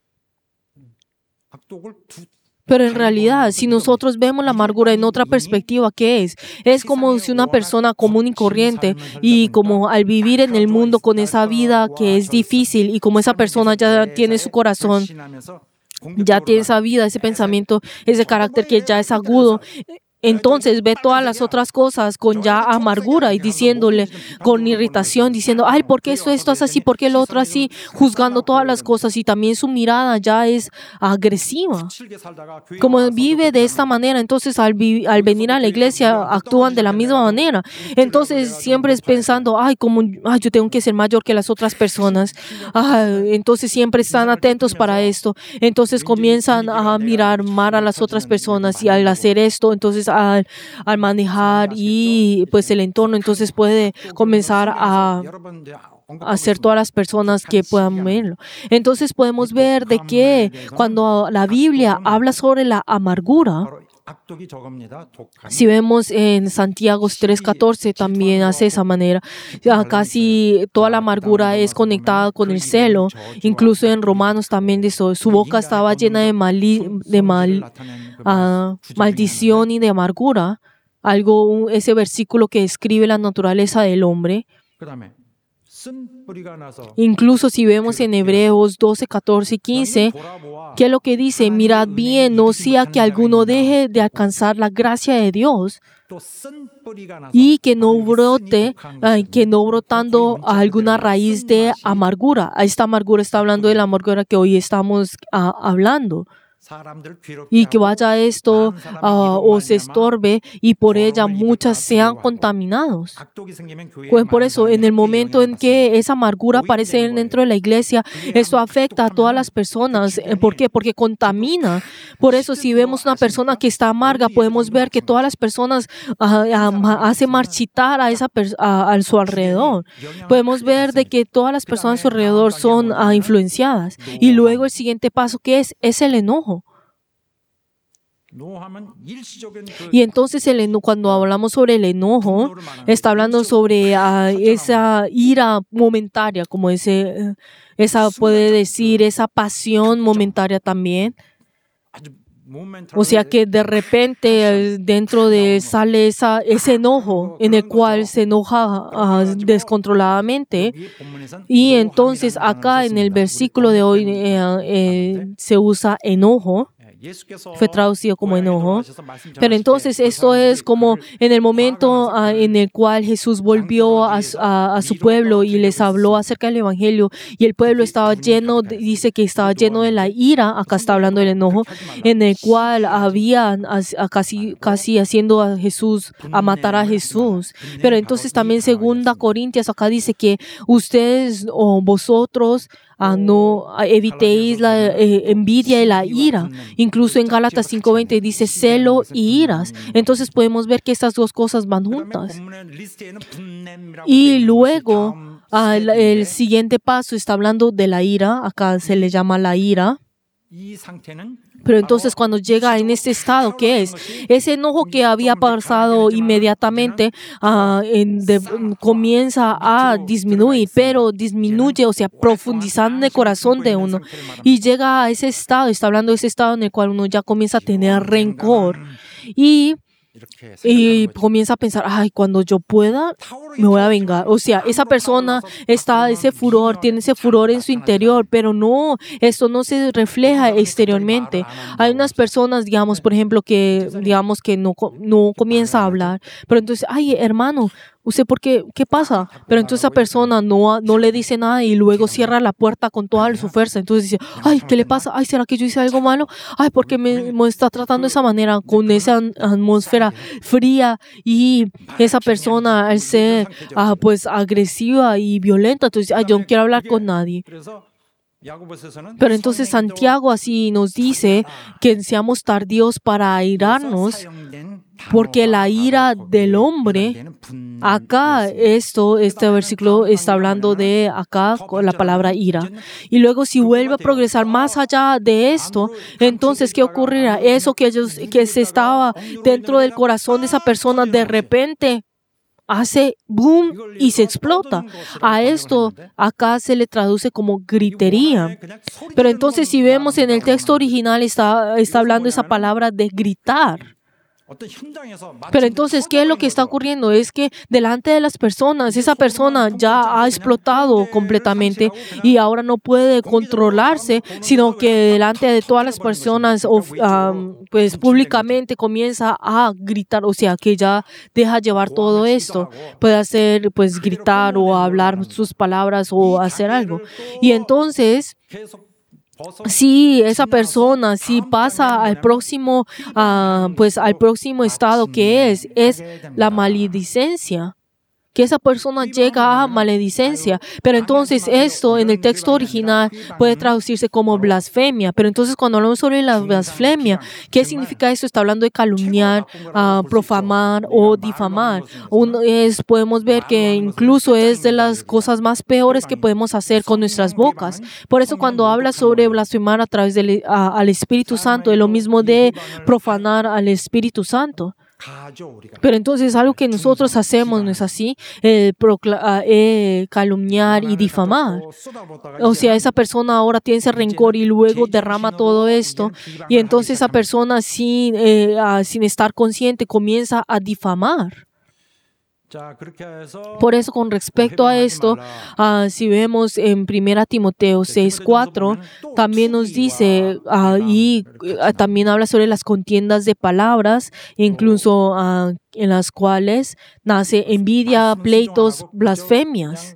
Pero en realidad, si nosotros vemos la amargura en otra perspectiva, ¿qué es? Es como si una persona común y corriente, y como al vivir en el mundo con esa vida que es difícil, y como esa persona ya tiene su corazón, ya tiene esa vida, ese pensamiento, ese carácter que ya es agudo, entonces ve todas las otras cosas con ya amargura y diciéndole con irritación, diciendo, ay, ¿por qué esto, esto es así? ¿Por qué lo otro así? Juzgando todas las cosas, y también su mirada ya es agresiva. Como vive de esta manera, entonces al, vi- al venir a la iglesia actúan de la misma manera. Entonces siempre es pensando, ay, como, ay, yo tengo que ser mayor que las otras personas. Ay, entonces siempre están atentos para esto. Entonces comienzan a mirar mal a las otras personas, y al hacer esto, entonces Al, al manejar y pues el entorno, entonces puede comenzar a hacer todas las personas que puedan verlo. Entonces podemos ver de que cuando la Biblia habla sobre la amargura, si vemos en Santiago tres catorce también hace esa manera. Ya casi toda la amargura es conectada con el celo. Incluso en Romanos también dice, su boca estaba llena de, mali, de mal, uh, maldición y de amargura. Algo, ese versículo que describe la naturaleza del hombre. Incluso si vemos en Hebreos doce, catorce y quince, ¿qué es lo que dice? Mirad bien, no sea que alguno deje de alcanzar la gracia de Dios y que no brote, eh, que no brotando alguna raíz de amargura. Esta amargura está hablando de la amargura que hoy estamos uh, hablando. Y que vaya esto uh, o se estorbe y por ella muchas sean contaminados. Pues por eso, en el momento en que esa amargura aparece dentro de la iglesia, esto afecta a todas las personas. ¿Por qué? Porque contamina. Por eso, si vemos una persona que está amarga, podemos ver que todas las personas uh, uh, hacen marchitar a, esa pers- a, a su alrededor. Podemos ver de que todas las personas a su alrededor son uh, influenciadas. Y luego el siguiente paso, ¿qué es? Es el enojo. Y entonces el eno- cuando hablamos sobre el enojo, está hablando sobre uh, esa ira momentaria, como ese, uh, esa puede decir, esa pasión momentaria también. O sea que de repente dentro de él sale esa, ese enojo en el cual se enoja uh, descontroladamente. Y entonces acá en el versículo de hoy eh, eh, se usa enojo. Fue traducido como enojo. Pero entonces esto es como en el momento uh, en el cual Jesús volvió a, a, a su pueblo y les habló acerca del Evangelio, y el pueblo estaba lleno, de, dice que estaba lleno de la ira, acá está hablando del enojo, en el cual habían a, a casi, casi haciendo a Jesús, a matar a Jesús. Pero entonces también segunda Corintios acá dice que ustedes o vosotros Uh, no uh, evitéis la eh, envidia y la ira. Incluso en Gálatas cinco veinte dice celo y iras. Entonces podemos ver que estas dos cosas van juntas. Y luego uh, el, el siguiente paso está hablando de la ira. Acá se le llama la ira. Pero entonces cuando llega en este estado, ¿qué es? Ese enojo que había pasado inmediatamente uh, en de, comienza a disminuir, pero disminuye, o sea, profundizando en el corazón de uno. Y llega a ese estado, está hablando de ese estado en el cual uno ya comienza a tener rencor. Y Y comienza a pensar, ay, cuando yo pueda, me voy a vengar. O sea, esa persona está, ese furor, tiene ese furor en su interior, pero no, esto no se refleja exteriormente. Hay unas personas, digamos, por ejemplo, que, digamos, que no, no comienza a hablar, pero entonces, ay, hermano, ¿usted por qué? ¿Qué pasa? Pero entonces esa persona no, no le dice nada y luego cierra la puerta con toda su fuerza. Entonces dice, ay, ¿qué le pasa? Ay, ¿será que yo hice algo malo? Ay, ¿por qué me, me está tratando de esa manera? Con esa atmósfera fría, y esa persona al ser ah, pues agresiva y violenta, entonces, ay, yo no quiero hablar con nadie. Pero entonces Santiago así nos dice que seamos tardíos para airarnos, porque la ira del hombre, acá esto, este versículo está hablando de acá con la palabra ira. Y luego si vuelve a progresar más allá de esto, entonces ¿qué ocurrirá? Eso que ellos, que se estaba dentro del corazón de esa persona, de repente hace boom y se explota. A esto acá se le traduce como gritería. Pero entonces si vemos en el texto original está, está hablando esa palabra de gritar. Pero entonces, ¿qué es lo que está ocurriendo? Es que delante de las personas, esa persona ya ha explotado completamente y ahora no puede controlarse, sino que delante de todas las personas, um, pues públicamente comienza a gritar, o sea, que ya deja llevar todo esto. Puede hacer, pues, gritar o hablar sus palabras o hacer algo. Y entonces, si esa persona, si pasa al próximo, uh, pues al próximo estado que es, es la maledicencia, que esa persona llega a maledicencia. Pero entonces esto en el texto original puede traducirse como blasfemia. Pero entonces cuando hablamos sobre la blasfemia, ¿qué significa esto? Está hablando de calumniar, uh, profamar o difamar. Uno es, podemos ver que incluso es de las cosas más peores que podemos hacer con nuestras bocas. Por eso cuando habla sobre blasfemar a través del uh, al Espíritu Santo, es lo mismo de profanar al Espíritu Santo. Pero entonces algo que nosotros hacemos, ¿no es así? Eh, procla- eh, calumniar y difamar. O sea, esa persona ahora tiene ese rencor y luego derrama todo esto. Y entonces esa persona sin, eh, uh, sin estar consciente comienza a difamar. Por eso, con respecto a esto, uh, si vemos en primera Timoteo seis cuatro, también nos dice, uh, y uh, también habla sobre las contiendas de palabras, incluso uh, en las cuales nace envidia, pleitos, blasfemias,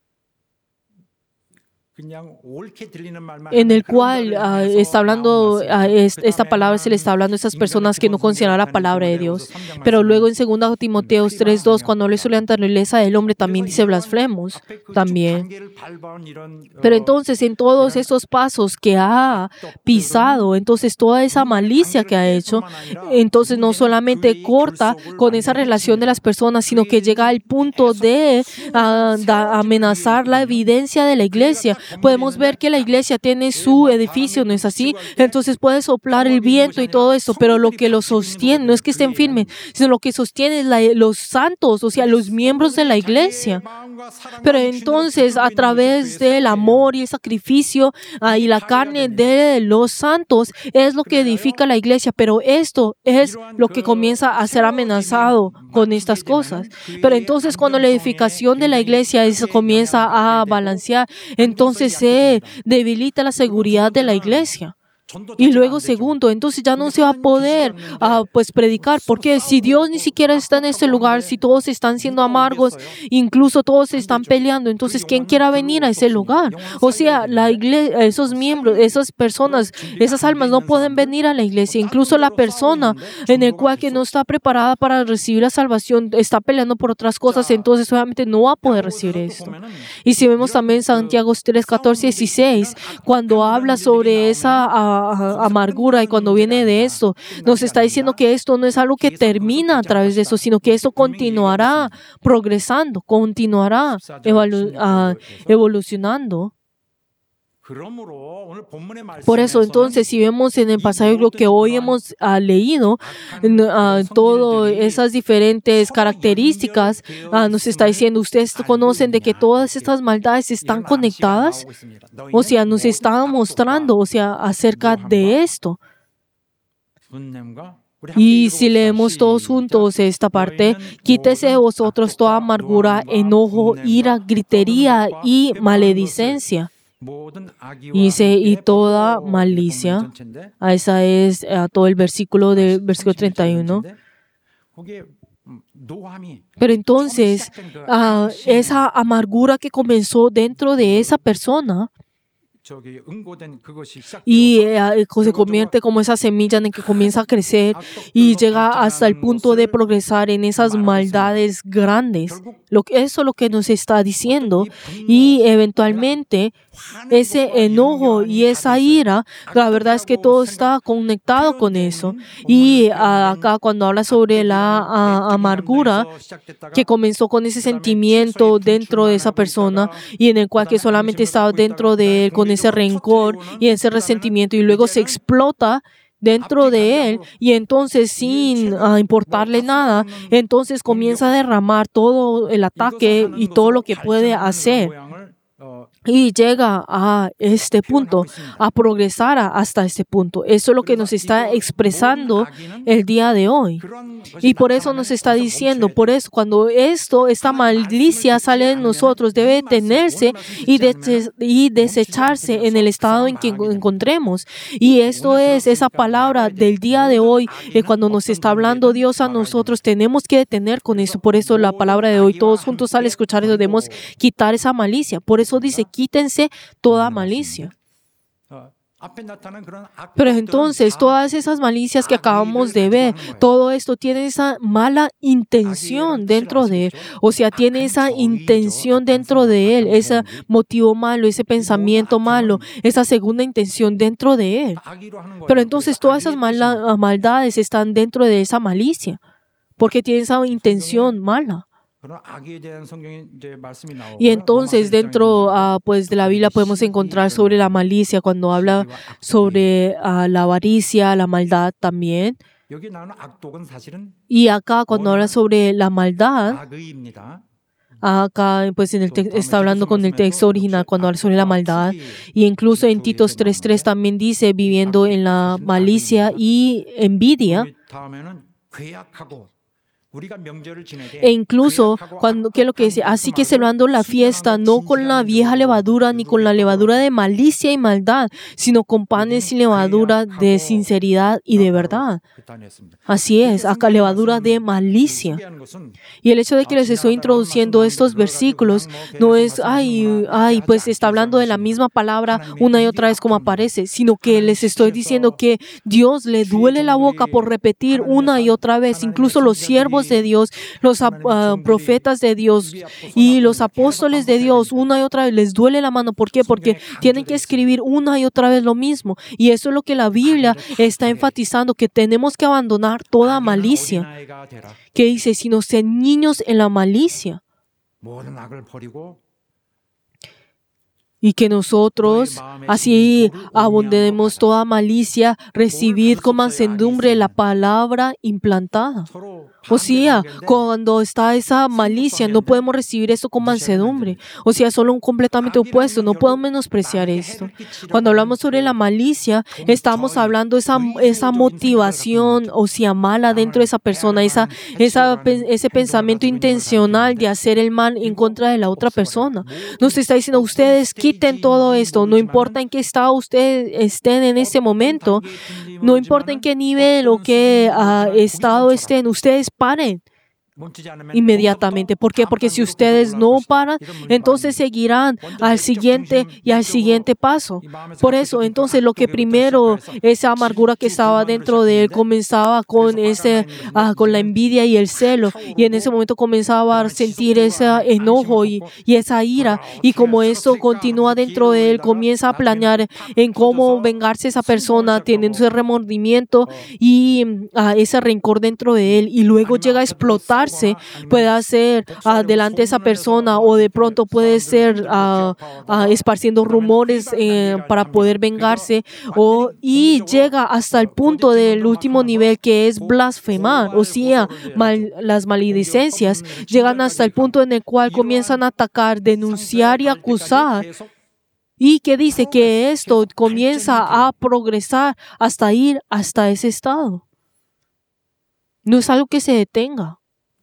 en el cual uh, está hablando, uh, es, esta palabra se le está hablando a esas personas que no consideran la palabra de Dios. Pero luego en segunda Timoteo tres dos, cuando habla sobre la naturaleza del hombre, también dice blasfemos también. Pero entonces en todos esos pasos que ha pisado, entonces toda esa malicia que ha hecho, entonces no solamente corta con esa relación de las personas, sino que llega al punto de uh, da, amenazar la evidencia de la iglesia. Podemos ver que la iglesia tiene su edificio, ¿no es así? Entonces puede soplar el viento y todo esto, pero lo que lo sostiene no es que estén firmes, sino lo que sostiene es la, los santos, o sea, los miembros de la iglesia. Pero entonces, a través del amor y el sacrificio uh, y la carne de los santos, es lo que edifica la iglesia. Pero esto es lo que comienza a ser amenazado con estas cosas. Pero entonces, cuando la edificación de la iglesia es, comienza a balancear, entonces se debilita la seguridad de la iglesia. Y luego, segundo, entonces ya no se va a poder uh, pues predicar, porque si Dios ni siquiera está en este lugar, si todos están siendo amargos, incluso todos están peleando, entonces ¿quién quiera venir a ese lugar? O sea, la iglesia, esos miembros, esas personas, esas almas no pueden venir a la iglesia. Incluso la persona en el cual que no está preparada para recibir la salvación está peleando por otras cosas, entonces obviamente no va a poder recibir esto. Y si vemos también Santiago tres catorce dieciséis, cuando habla sobre esa uh, amargura, y cuando viene de esto, nos está diciendo que esto no es algo que termina a través de eso, sino que esto continuará progresando, continuará evolu- uh, evolucionando. Por eso, entonces, si vemos en el pasaje lo que hoy hemos uh, leído, uh, todas esas diferentes características, uh, nos está diciendo, ustedes conocen de que todas estas maldades están conectadas. O sea, nos está mostrando, o sea, acerca de esto. Y si leemos todos juntos esta parte, quítese de vosotros toda amargura, enojo, ira, gritería y maledicencia. Y dice, y toda malicia. A esa es a todo el versículo del versículo treinta y uno. Pero entonces, uh, esa amargura que comenzó dentro de esa persona, y eh, se convierte como esa semilla en que comienza a crecer y llega hasta el punto de progresar en esas maldades grandes. Lo que, eso es lo que nos está diciendo. Y eventualmente ese enojo y esa ira, la verdad es que todo está conectado con eso. Y uh, acá cuando habla sobre la uh, amargura, que comenzó con ese sentimiento dentro de esa persona y en el cual que solamente estaba dentro de él con ese rencor y ese resentimiento, y luego se explota dentro de él, y entonces sin uh, importarle nada, entonces comienza a derramar todo el ataque y todo lo que puede hacer. Y llega a este punto, a progresar hasta este punto. Eso es lo que nos está expresando el día de hoy. Y por eso nos está diciendo, por eso cuando esto, esta malicia sale de nosotros, debe detenerse y, de, y desecharse en el estado en que encontremos. Y esto es esa palabra del día de hoy, que cuando nos está hablando Dios a nosotros, tenemos que detener con eso. Por eso la palabra de hoy, todos juntos al escuchar eso, debemos quitar esa malicia. Por eso dice, quítense toda malicia. Pero entonces, todas esas malicias que acabamos de ver, todo esto tiene esa mala intención dentro de él. O sea, tiene esa intención dentro de él, ese motivo malo, ese pensamiento malo, esa segunda intención dentro de él. Pero entonces, todas esas mala, maldades están dentro de esa malicia, porque tiene esa intención mala. Y entonces dentro uh, pues de la Biblia podemos encontrar sobre la malicia cuando habla sobre uh, la avaricia, la maldad también. Y acá cuando habla sobre la maldad, acá pues en el te- está hablando con el texto original cuando habla sobre la maldad. Y incluso en Titos tres tres también dice viviendo en la malicia y envidia. E incluso, cuando, ¿qué es lo que dice? Así que celebrando la fiesta, no con la vieja levadura, ni con la levadura de malicia y maldad, sino con panes y levadura de sinceridad y de verdad. Así es, acá levadura de malicia. Y el hecho de que les estoy introduciendo estos versículos no es, ay, ay, pues está hablando de la misma palabra una y otra vez como aparece, sino que les estoy diciendo que Dios le duele la boca por repetir una y otra vez, incluso los siervos de Dios, los uh, profetas de Dios y los apóstoles de Dios, una y otra vez les duele la mano. ¿Por qué? Porque tienen que escribir una y otra vez lo mismo. Y eso es lo que la Biblia está enfatizando, que tenemos que abandonar toda malicia. Que dice, sino ser niños en la malicia. Y que nosotros así abundemos toda malicia, recibid con mansedumbre la palabra implantada. O sea, cuando está esa malicia, no podemos recibir eso con mansedumbre. O sea, solo un completamente opuesto. No podemos menospreciar esto. Cuando hablamos sobre la malicia, estamos hablando de esa, esa motivación, o sea, mala dentro de esa persona, esa, esa, ese pensamiento intencional de hacer el mal en contra de la otra persona. Nos está diciendo, ustedes quiten todo esto. No importa en qué estado ustedes estén en ese momento, no importa en qué nivel o qué uh, estado estén, ustedes paren inmediatamente. ¿Por qué? Porque si ustedes no paran, entonces seguirán al siguiente y al siguiente paso. Por eso, entonces, lo que primero, esa amargura que estaba dentro de él, comenzaba con ese, uh, con la envidia y el celo, y en ese momento comenzaba a sentir ese enojo y, y esa ira, y como eso continúa dentro de él, comienza a planear en cómo vengarse esa persona, teniendo ese remordimiento y uh, ese rencor dentro de él, y luego llega a explotar. Puede hacer uh, delante de esa persona, o de pronto puede ser uh, uh, esparciendo rumores eh, para poder vengarse, o, y llega hasta el punto del último nivel, que es blasfemar. O sea, mal, las maledicencias llegan hasta el punto en el cual comienzan a atacar, denunciar y acusar. Y que dice que esto comienza a progresar hasta ir hasta ese estado. No es algo que se detenga.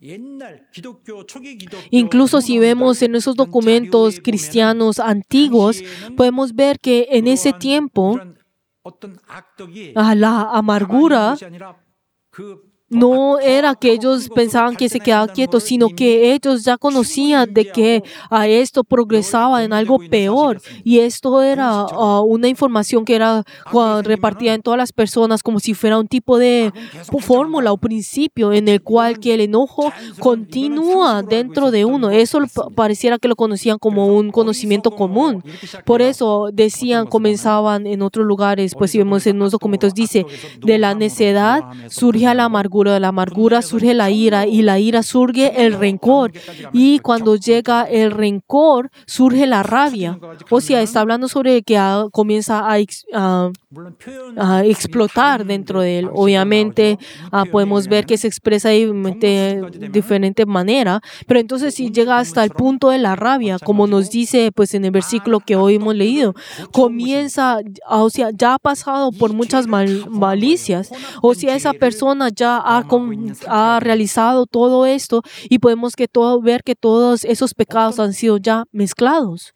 Incluso si vemos en esos documentos cristianos antiguos, podemos ver que en ese tiempo la amargura no era que ellos pensaban que se quedaba quieto, sino que ellos ya conocían de que a esto progresaba en algo peor. Y esto era uh, una información que era uh, repartida en todas las personas como si fuera un tipo de fórmula o principio en el cual que el enojo continúa dentro de uno. Eso pareciera que lo conocían como un conocimiento común. Por eso decían, comenzaban en otros lugares, pues si vemos en unos documentos, dice, de la necedad surge la amargura, de la amargura surge la ira y la ira surge el rencor. Y cuando llega el rencor, surge la rabia. O sea, está hablando sobre que uh, comienza a, uh, a explotar dentro de él. Obviamente, uh, podemos ver que se expresa de diferente manera, pero entonces si llega hasta el punto de la rabia, como nos dice pues en el versículo que hoy hemos leído, comienza, o sea, ya ha pasado por muchas mal, malicias, o sea, esa persona ya ha, ha realizado todo esto y podemos que todo, ver que todos esos pecados han sido ya mezclados.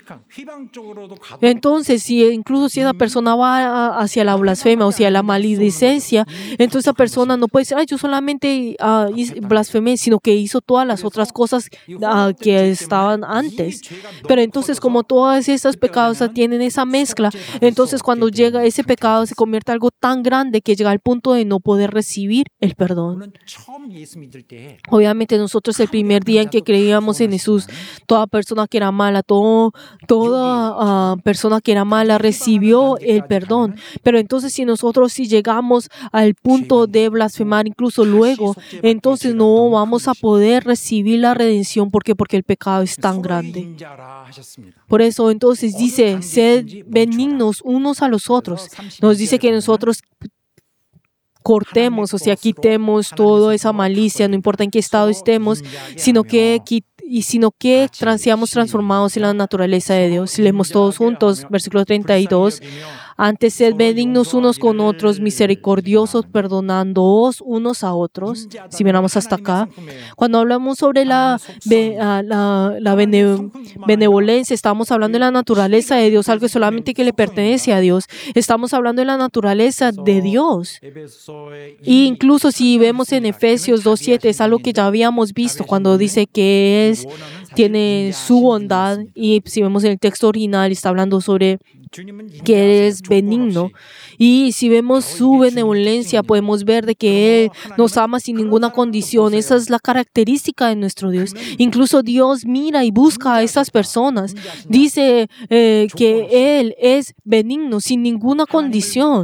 Entonces, si incluso si esa persona va hacia la blasfemia o hacia la maledicencia, entonces esa persona no puede decir, ay, yo solamente uh, blasfemé, sino que hizo todas las otras cosas uh, que estaban antes. Pero entonces, como todas esas pecados tienen esa mezcla, entonces cuando llega ese pecado se convierte en algo tan grande que llega al punto de no poder recibir el perdón. Obviamente nosotros el primer día en que creíamos en Jesús, toda persona que era mala, todo, toda uh, persona que era mala recibió el perdón. Pero entonces si nosotros si llegamos al punto de blasfemar incluso luego, entonces no vamos a poder recibir la redención. ¿Por qué? Porque el pecado es tan grande. Por eso entonces dice, sed benignos unos a los otros. Nos dice que nosotros cortemos, o sea, quitemos toda esa malicia, no importa en qué estado estemos, sino que y sino que seamos transformados en la naturaleza de Dios. Si leemos todos juntos, versículo treinta y dos. Antes sed benignos unos con otros, misericordiosos, perdonándoos unos a otros. Si miramos hasta acá, cuando hablamos sobre la, la, la bene, benevolencia, estamos hablando de la naturaleza de Dios, algo solamente que le pertenece a Dios. Estamos hablando de la naturaleza de Dios. Y incluso si vemos en Efesios dos siete, es algo que ya habíamos visto cuando dice que es, tiene su bondad. Y si vemos en el texto original, está hablando sobre que es benigno. Y si vemos su benevolencia, podemos ver de que Él nos ama sin ninguna condición. Esa es la característica de nuestro Dios. Incluso Dios mira y busca a estas personas. Dice eh, que Él es benigno sin ninguna condición.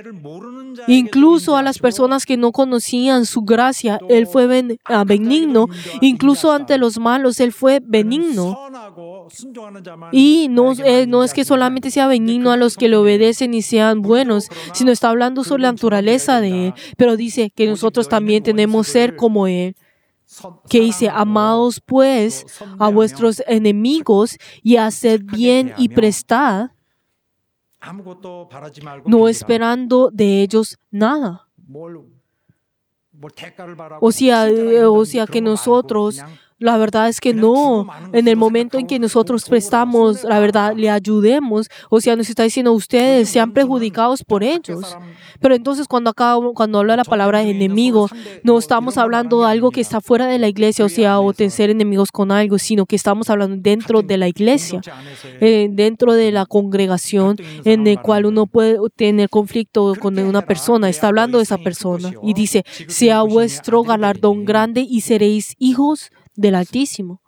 Incluso a las personas que no conocían su gracia, Él fue ben, uh, benigno. Incluso ante los malos, Él fue benigno. Y no, eh, no es que solamente sea benigno a los que le obedecen y sean buenos, sino está hablando sobre la naturaleza de Él. Pero dice que nosotros también tenemos ser como Él. Que dice, amaos pues a vuestros enemigos y haced bien y prestad, no esperando de ellos nada. O sea, o sea que nosotros, la verdad es que no, en el momento en que nosotros prestamos, la verdad, le ayudemos, o sea, nos está diciendo, ustedes sean perjudicados por ellos. Pero entonces cuando acá, cuando habla la palabra enemigo, no estamos hablando de algo que está fuera de la iglesia, o sea, o de ser enemigos con algo, sino que estamos hablando dentro de la iglesia, eh, dentro de la congregación, en el cual uno puede tener conflicto con una persona. Está hablando de esa persona y dice, sea vuestro galardón grande y seréis hijos del Altísimo.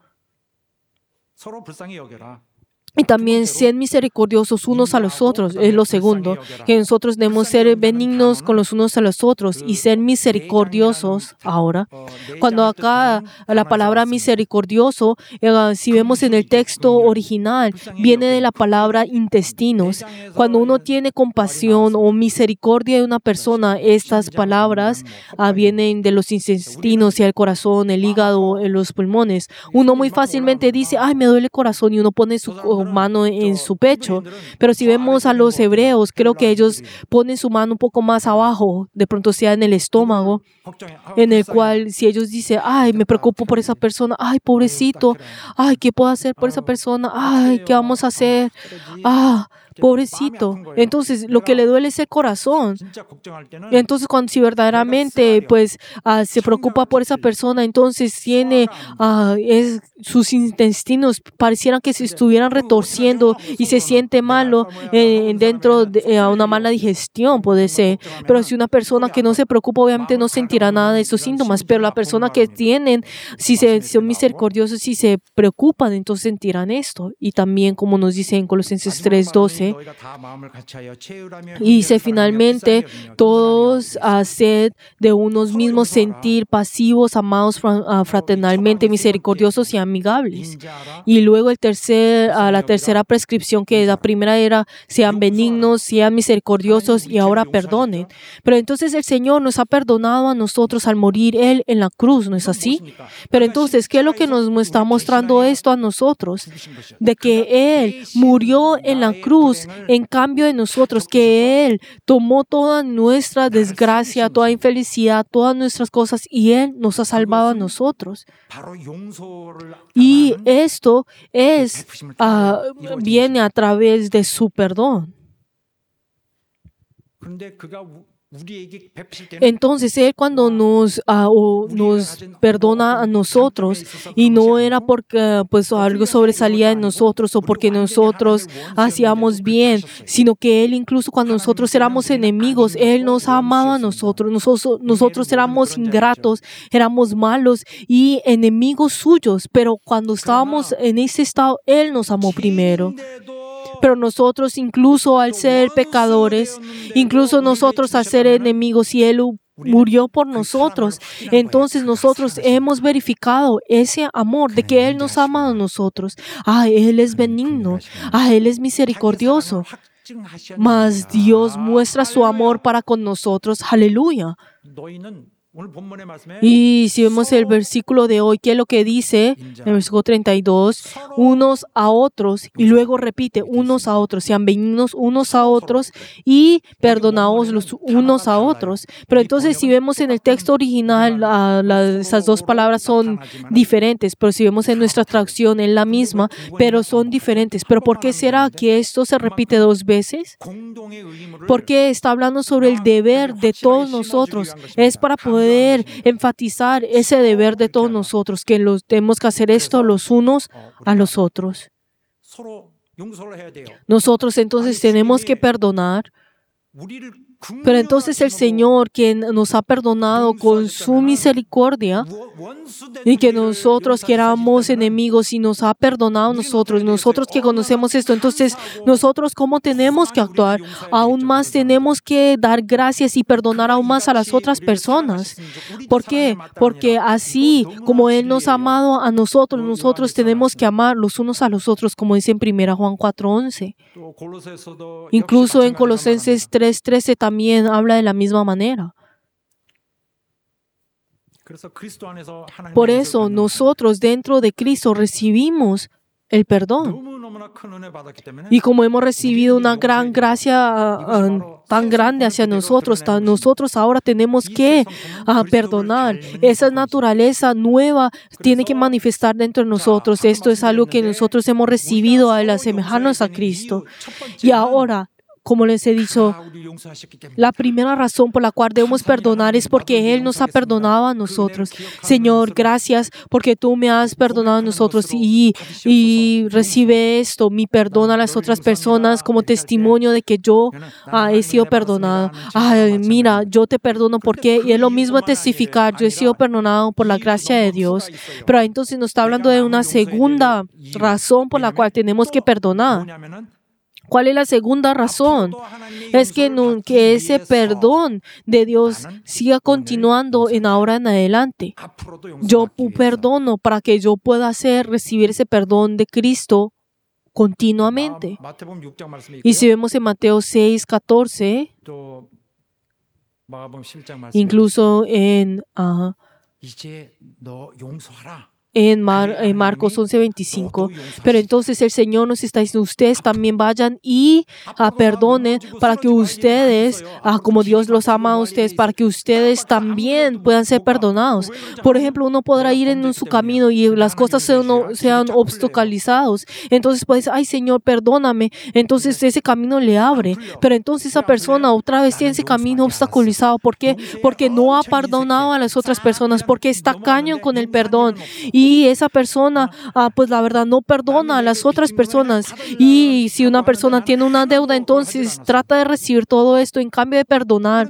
Y también sed misericordiosos unos a los otros, es lo segundo, que nosotros debemos ser benignos con los unos a los otros y ser misericordiosos ahora. Cuando acá la palabra misericordioso, eh, si vemos en el texto original, viene de la palabra intestinos. Cuando uno tiene compasión o misericordia de una persona, estas palabras ah, vienen de los intestinos y el corazón, el hígado, los pulmones. Uno muy fácilmente dice, ay, me duele el corazón, y uno pone su mano en su pecho. Pero si vemos a los hebreos, creo que ellos ponen su mano un poco más abajo, de pronto sea en el estómago, en el cual si ellos dicen, ay, me preocupo por esa persona, ay, pobrecito, ay, ¿qué puedo hacer por esa persona? Ay, ¿qué vamos a hacer? Ah, pobrecito. Entonces, lo que le duele es el corazón. Entonces, cuando si verdaderamente pues uh, se preocupa por esa persona, entonces tiene uh, es, sus intestinos parecieran que se estuvieran retorciendo y se siente malo eh, dentro de eh, una mala digestión, puede ser. Pero si una persona que no se preocupa, obviamente no sentirá nada de esos síntomas. Pero la persona que tienen, si se, son misericordiosos, si se preocupan, entonces sentirán esto. Y también, como nos dice en Colosenses tres doce, y dice finalmente, todos a sed de unos mismos sentir, pasivos, amados fraternalmente, misericordiosos y amigables. Y luego el tercer, uh, la tercera prescripción, que la primera era, sean benignos, sean misericordiosos y ahora perdonen. Pero entonces el Señor nos ha perdonado a nosotros al morir Él en la cruz, ¿no es así? Pero entonces, ¿qué es lo que nos está mostrando esto a nosotros? De que Él murió en la cruz en cambio de nosotros, que Él tomó toda nuestra desgracia, toda infelicidad, todas nuestras cosas y Él nos ha salvado a nosotros. Y esto es, uh, viene a través de su perdón. Entonces Él cuando nos, uh, nos perdona a nosotros, y no era porque pues, algo sobresalía en nosotros o porque nosotros hacíamos bien, sino que Él incluso cuando nosotros éramos enemigos, Él nos amaba a nosotros. Nosotros, nosotros éramos ingratos, éramos malos y enemigos suyos, pero cuando estábamos en ese estado, Él nos amó primero. Pero nosotros, incluso al ser pecadores, incluso nosotros al ser enemigos, y Él murió por nosotros, entonces nosotros hemos verificado ese amor de que Él nos ama a nosotros. Ah, Él es benigno. Ah, Él es misericordioso. Mas Dios muestra su amor para con nosotros. Aleluya. Y si vemos el versículo de hoy, ¿qué es lo que dice? En el versículo treinta y dos, unos a otros, y luego repite, unos a otros, sean benignos unos a otros y perdonaos los unos a otros. Pero entonces si vemos en el texto original, uh, la, esas dos palabras son diferentes, pero si vemos en nuestra traducción es la misma, pero son diferentes. ¿Pero por qué será que esto se repite dos veces? Porque está hablando sobre el deber de todos nosotros. Es para poder poder enfatizar ese deber de todos nosotros, que los, tenemos que hacer esto los unos a los otros. Nosotros entonces tenemos que perdonar. Pero entonces el Señor, quien nos ha perdonado con su misericordia, y que nosotros que éramos enemigos y nos ha perdonado a nosotros, nosotros que conocemos esto, entonces nosotros ¿cómo tenemos que actuar? Aún más tenemos que dar gracias y perdonar aún más a las otras personas. ¿Por qué? Porque así como Él nos ha amado a nosotros, nosotros tenemos que amar los unos a los otros, como dice en primera Juan cuatro once. Incluso en Colosenses tres trece también habla de la misma manera. Por eso nosotros dentro de Cristo recibimos el perdón. Y como hemos recibido una gran gracia uh, tan grande hacia nosotros, tan, nosotros ahora tenemos que uh, perdonar. Esa naturaleza nueva tiene que manifestar dentro de nosotros. Esto es algo que nosotros hemos recibido al asemejarnos a Cristo. Y ahora, como les he dicho, la primera razón por la cual debemos perdonar es porque Él nos ha perdonado a nosotros. Señor, gracias porque tú me has perdonado a nosotros y, y recibe esto, mi perdón a las otras personas como testimonio de que yo ah, he sido perdonado. Ay, mira, yo te perdono porque, y es lo mismo testificar, yo he sido perdonado por la gracia de Dios. Pero entonces nos está hablando de una segunda razón por la cual tenemos que perdonar. ¿Cuál es la segunda razón? Es que, no, que ese perdón de Dios siga continuando en ahora en adelante. Yo perdono para que yo pueda hacer, recibir ese perdón de Cristo continuamente. Y si vemos en Mateo seis catorce, incluso en... Uh, en, Mar, en Marcos once veinticinco. Pero entonces el Señor nos está diciendo, ustedes también vayan y uh, perdonen para que ustedes, uh, como Dios los ama a ustedes, para que ustedes también puedan ser perdonados. Por ejemplo, uno podrá ir en su camino y las cosas sean, sean obstaculizadas. Entonces puede decir, ay Señor, perdóname. Entonces ese camino le abre. Pero entonces esa persona otra vez tiene ese camino obstaculizado. ¿Por qué? Porque no ha perdonado a las otras personas, porque está cañón con el perdón. Y esa persona, ah, pues la verdad, no perdona a las otras personas. Y si una persona tiene una deuda, entonces trata de recibir todo esto en cambio de perdonar.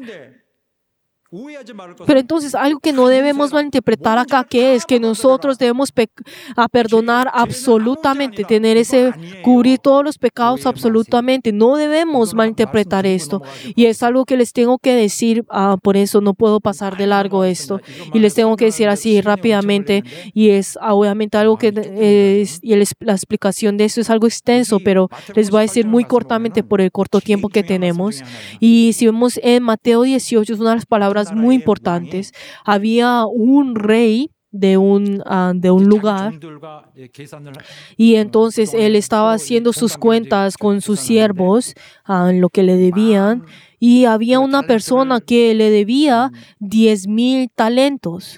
Pero entonces algo que no debemos malinterpretar acá, que es que nosotros debemos pe- a perdonar absolutamente, tener ese, cubrir todos los pecados absolutamente. No debemos malinterpretar esto. Y es algo que les tengo que decir, uh, por eso no puedo pasar de largo esto. Y les tengo que decir así rápidamente. Y es uh, obviamente algo que es, y el, la explicación de esto es algo extenso, pero les voy a decir muy cortamente por el corto tiempo que tenemos. Y si vemos en Mateo dieciocho, es una de las palabras muy importantes. Había un rey de un, uh, de un lugar y entonces él estaba haciendo sus cuentas con sus siervos, uh, lo que le debían, y había una persona que le debía diez mil talentos.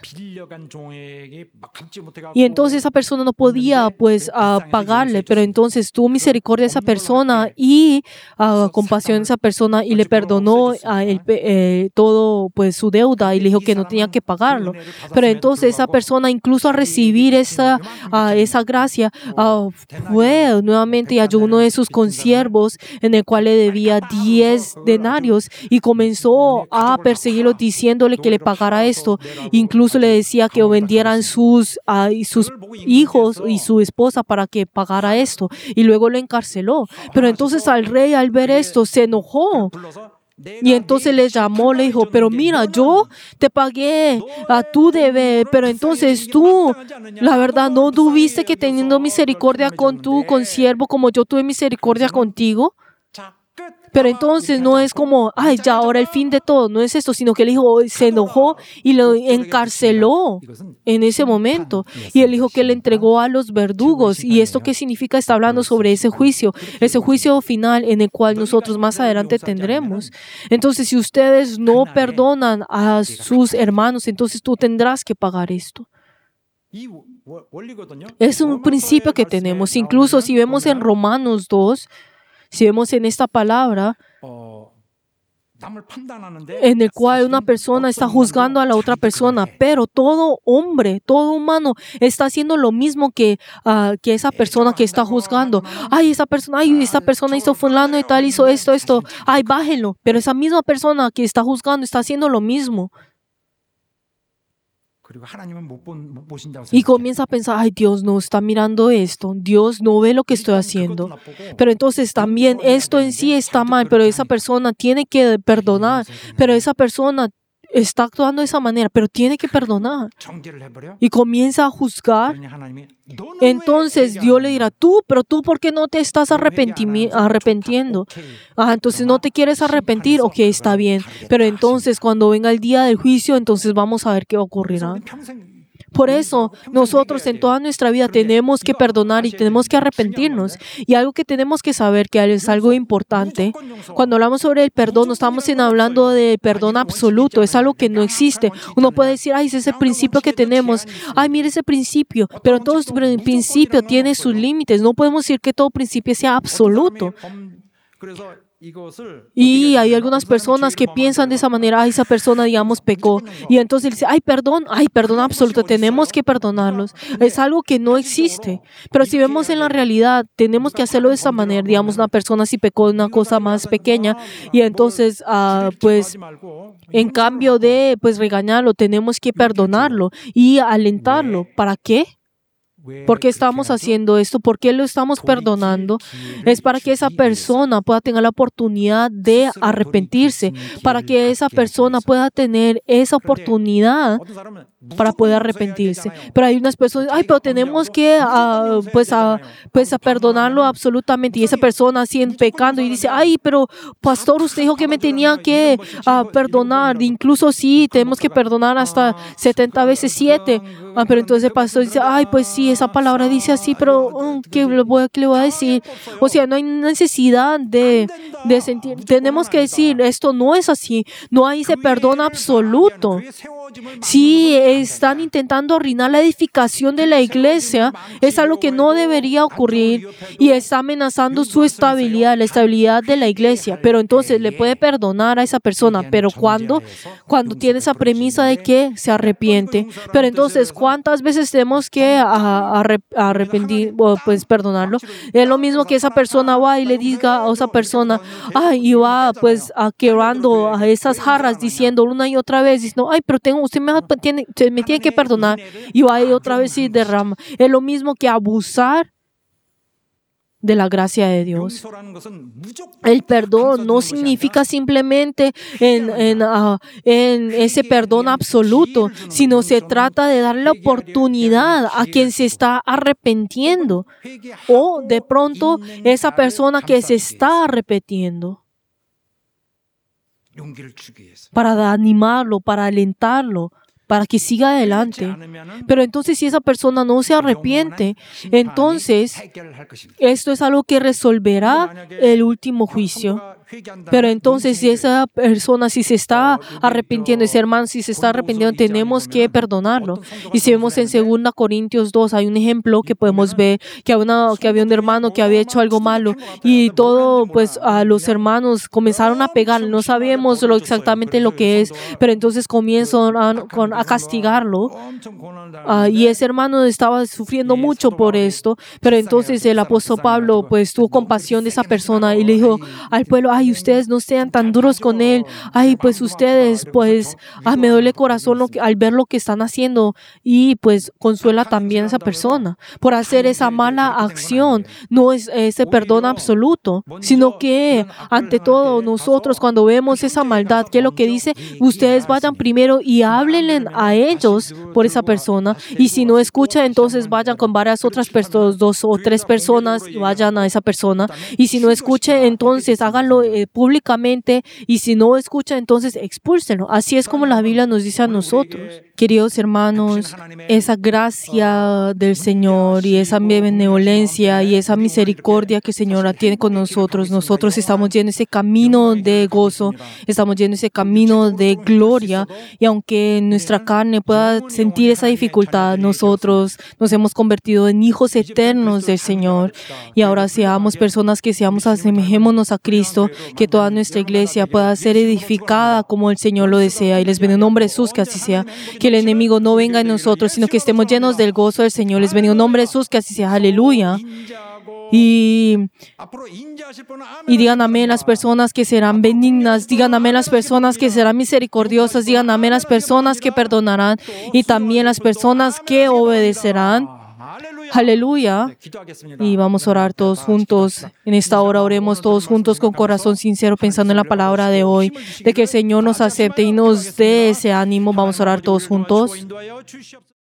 Y entonces esa persona no podía pues uh, pagarle, pero entonces tuvo misericordia de esa persona y uh, compasión de esa persona y le perdonó uh, el, eh, todo pues su deuda y le dijo que no tenía que pagarlo. Pero entonces esa persona, incluso al recibir esa, uh, esa gracia, uh, fue nuevamente y halló uno de sus consiervos en el cual le debía diez denarios y comenzó a perseguirlo diciéndole que le pagara esto. Incluso le decía que vendieran sus, uh, sus hijos y su esposa para que pagara esto. Y luego lo encarceló. Pero entonces al rey, al ver esto, se enojó. Y entonces le llamó, le dijo, pero mira, yo te pagué a tu deber, pero entonces tú, la verdad, ¿no tuviste que teniendo misericordia con tu consiervo como yo tuve misericordia contigo? Pero entonces no es como, ay, ya ahora el fin de todo, no es esto, sino que el hijo se enojó y lo encarceló en ese momento. Y el hijo que le entregó a los verdugos. ¿Y esto qué significa? Está hablando sobre ese juicio, ese juicio final en el cual nosotros más adelante tendremos. Entonces, si ustedes no perdonan a sus hermanos, entonces tú tendrás que pagar esto. Es un principio que tenemos. Incluso si vemos en Romanos dos, si vemos en esta palabra, en el cual una persona está juzgando a la otra persona, pero todo hombre, todo humano está haciendo lo mismo que, uh, que esa persona que está juzgando. Ay, esa persona, ay, esa persona hizo fulano y tal, hizo esto, esto. Ay, bájenlo. Pero esa misma persona que está juzgando está haciendo lo mismo. Y comienza a pensar, ay, Dios no está mirando esto, Dios no ve lo que estoy haciendo. Pero entonces también esto en sí está mal, pero esa persona tiene que perdonar, pero esa persona está actuando de esa manera, pero tiene que perdonar. Y comienza a juzgar. Entonces Dios le dirá, tú, pero tú, ¿por qué no te estás arrepentimi- arrepintiendo? Ah, entonces no te quieres arrepentir, ok, está bien. Pero entonces cuando venga el día del juicio, entonces vamos a ver qué ocurrirá. Por eso, nosotros en toda nuestra vida tenemos que perdonar y tenemos que arrepentirnos. Y algo que tenemos que saber, que es algo importante, cuando hablamos sobre el perdón, no estamos hablando de perdón absoluto, es algo que no existe. Uno puede decir, ay, es ese principio que tenemos, ay, mire ese principio, pero todo principio tiene sus límites. No podemos decir que todo principio sea absoluto. Y hay algunas personas que piensan de esa manera, ay, esa persona, digamos, pecó. Y entonces dice, ay, perdón, ay, perdón absoluto, tenemos que perdonarlos. Es algo que no existe. Pero si vemos en la realidad, tenemos que hacerlo de esa manera. Digamos, una persona si pecó una cosa más pequeña y entonces, uh, pues, en cambio de, pues, regañarlo, tenemos que perdonarlo y alentarlo. ¿Para qué? ¿Por qué estamos haciendo esto? ¿Por qué lo estamos perdonando? Es para que esa persona pueda tener la oportunidad de arrepentirse, para que esa persona pueda tener esa oportunidad para poder arrepentirse. Pero hay unas personas, ay, pero tenemos que uh, pues, a, pues a perdonarlo absolutamente. Y esa persona sigue pecando y dice, ay, pero pastor, usted dijo que me tenía que uh, perdonar. Incluso sí, tenemos que perdonar hasta setenta veces siete. Ah, pero entonces el pastor dice, ay, pues sí, esa palabra dice así, pero um, ¿qué, le voy, ¿qué le voy a decir? O sea, no hay necesidad de, de sentir. Tenemos que decir, esto no es así. No hay ese perdón absoluto. Si están intentando arruinar la edificación de la iglesia, es algo que no debería ocurrir y está amenazando su estabilidad, la estabilidad de la iglesia. Pero entonces le puede perdonar a esa persona. ¿Pero cuándo? Cuando tiene esa premisa de que se arrepiente. Pero entonces, ¿cuántas veces tenemos que arrepentir o pues perdonarlo? Es lo mismo que esa persona va y le diga a esa persona, ay, y va pues a quebrando a esas jarras diciendo una y otra vez, diciendo, ay, pero tengo, usted me tiene, me tiene que perdonar, y va y otra vez y derrama. Es lo mismo que abusar de la gracia de Dios. El perdón no significa simplemente en, en, uh, en ese perdón absoluto, sino se trata de darle la oportunidad a quien se está arrepintiendo o de pronto esa persona que se está arrepintiendo, para animarlo, para alentarlo, para que siga adelante. Pero entonces si esa persona no se arrepiente, entonces esto es algo que resolverá el último juicio. Pero entonces si esa persona, si se está arrepintiendo, ese hermano, si se está arrepintiendo, tenemos que perdonarlo. Y si vemos en segunda Corintios dos, hay un ejemplo que podemos ver, que había, una, que había un hermano que había hecho algo malo y todo, pues a los hermanos comenzaron a pegar. No sabemos lo, exactamente lo que es, pero entonces comienzan a, a castigarlo. Uh, y ese hermano estaba sufriendo mucho por esto, pero entonces el apóstol Pablo pues tuvo compasión de esa persona y le dijo al pueblo, ay, ustedes no sean tan duros con él, ay, pues ustedes, pues, ah, me duele el corazón lo que, al ver lo que están haciendo, y pues consuela también a esa persona por hacer esa mala acción. No es ese perdón absoluto, sino que ante todo nosotros cuando vemos esa maldad, ¿qué es lo que dice? Ustedes vayan primero y háblenle a ellos por esa persona, y si no escucha, entonces vayan con varias otras personas, dos o tres personas, y vayan a esa persona, y si no escucha, entonces háganlo eh, públicamente, y si no escucha, entonces expúlsenlo. Así es como la Biblia nos dice a nosotros. Queridos hermanos, esa gracia del Señor y esa benevolencia y esa misericordia que el Señor tiene con nosotros, nosotros estamos yendo ese camino de gozo, estamos yendo ese camino de gloria, y aunque nuestra carne pueda sentir esa dificultad, nosotros nos hemos convertido en hijos eternos del Señor, y ahora seamos personas que seamos, asemejémonos a Cristo, que toda nuestra iglesia pueda ser edificada como el Señor lo desea, y les bendigo en nombre de Jesús, que así sea. Que el enemigo no venga en nosotros, sino que estemos llenos del gozo del Señor. Les bendigo en nombre de Jesús, que así sea. Aleluya. Y, y digan amén las personas que serán benignas, digan amén las personas que serán misericordiosas, digan amén las personas que perdonarán, y también las personas que obedecerán. Aleluya. Y vamos a orar todos juntos. En esta hora oremos todos juntos con corazón sincero, pensando en la palabra de hoy, de que el Señor nos acepte y nos dé ese ánimo. Vamos a orar todos juntos.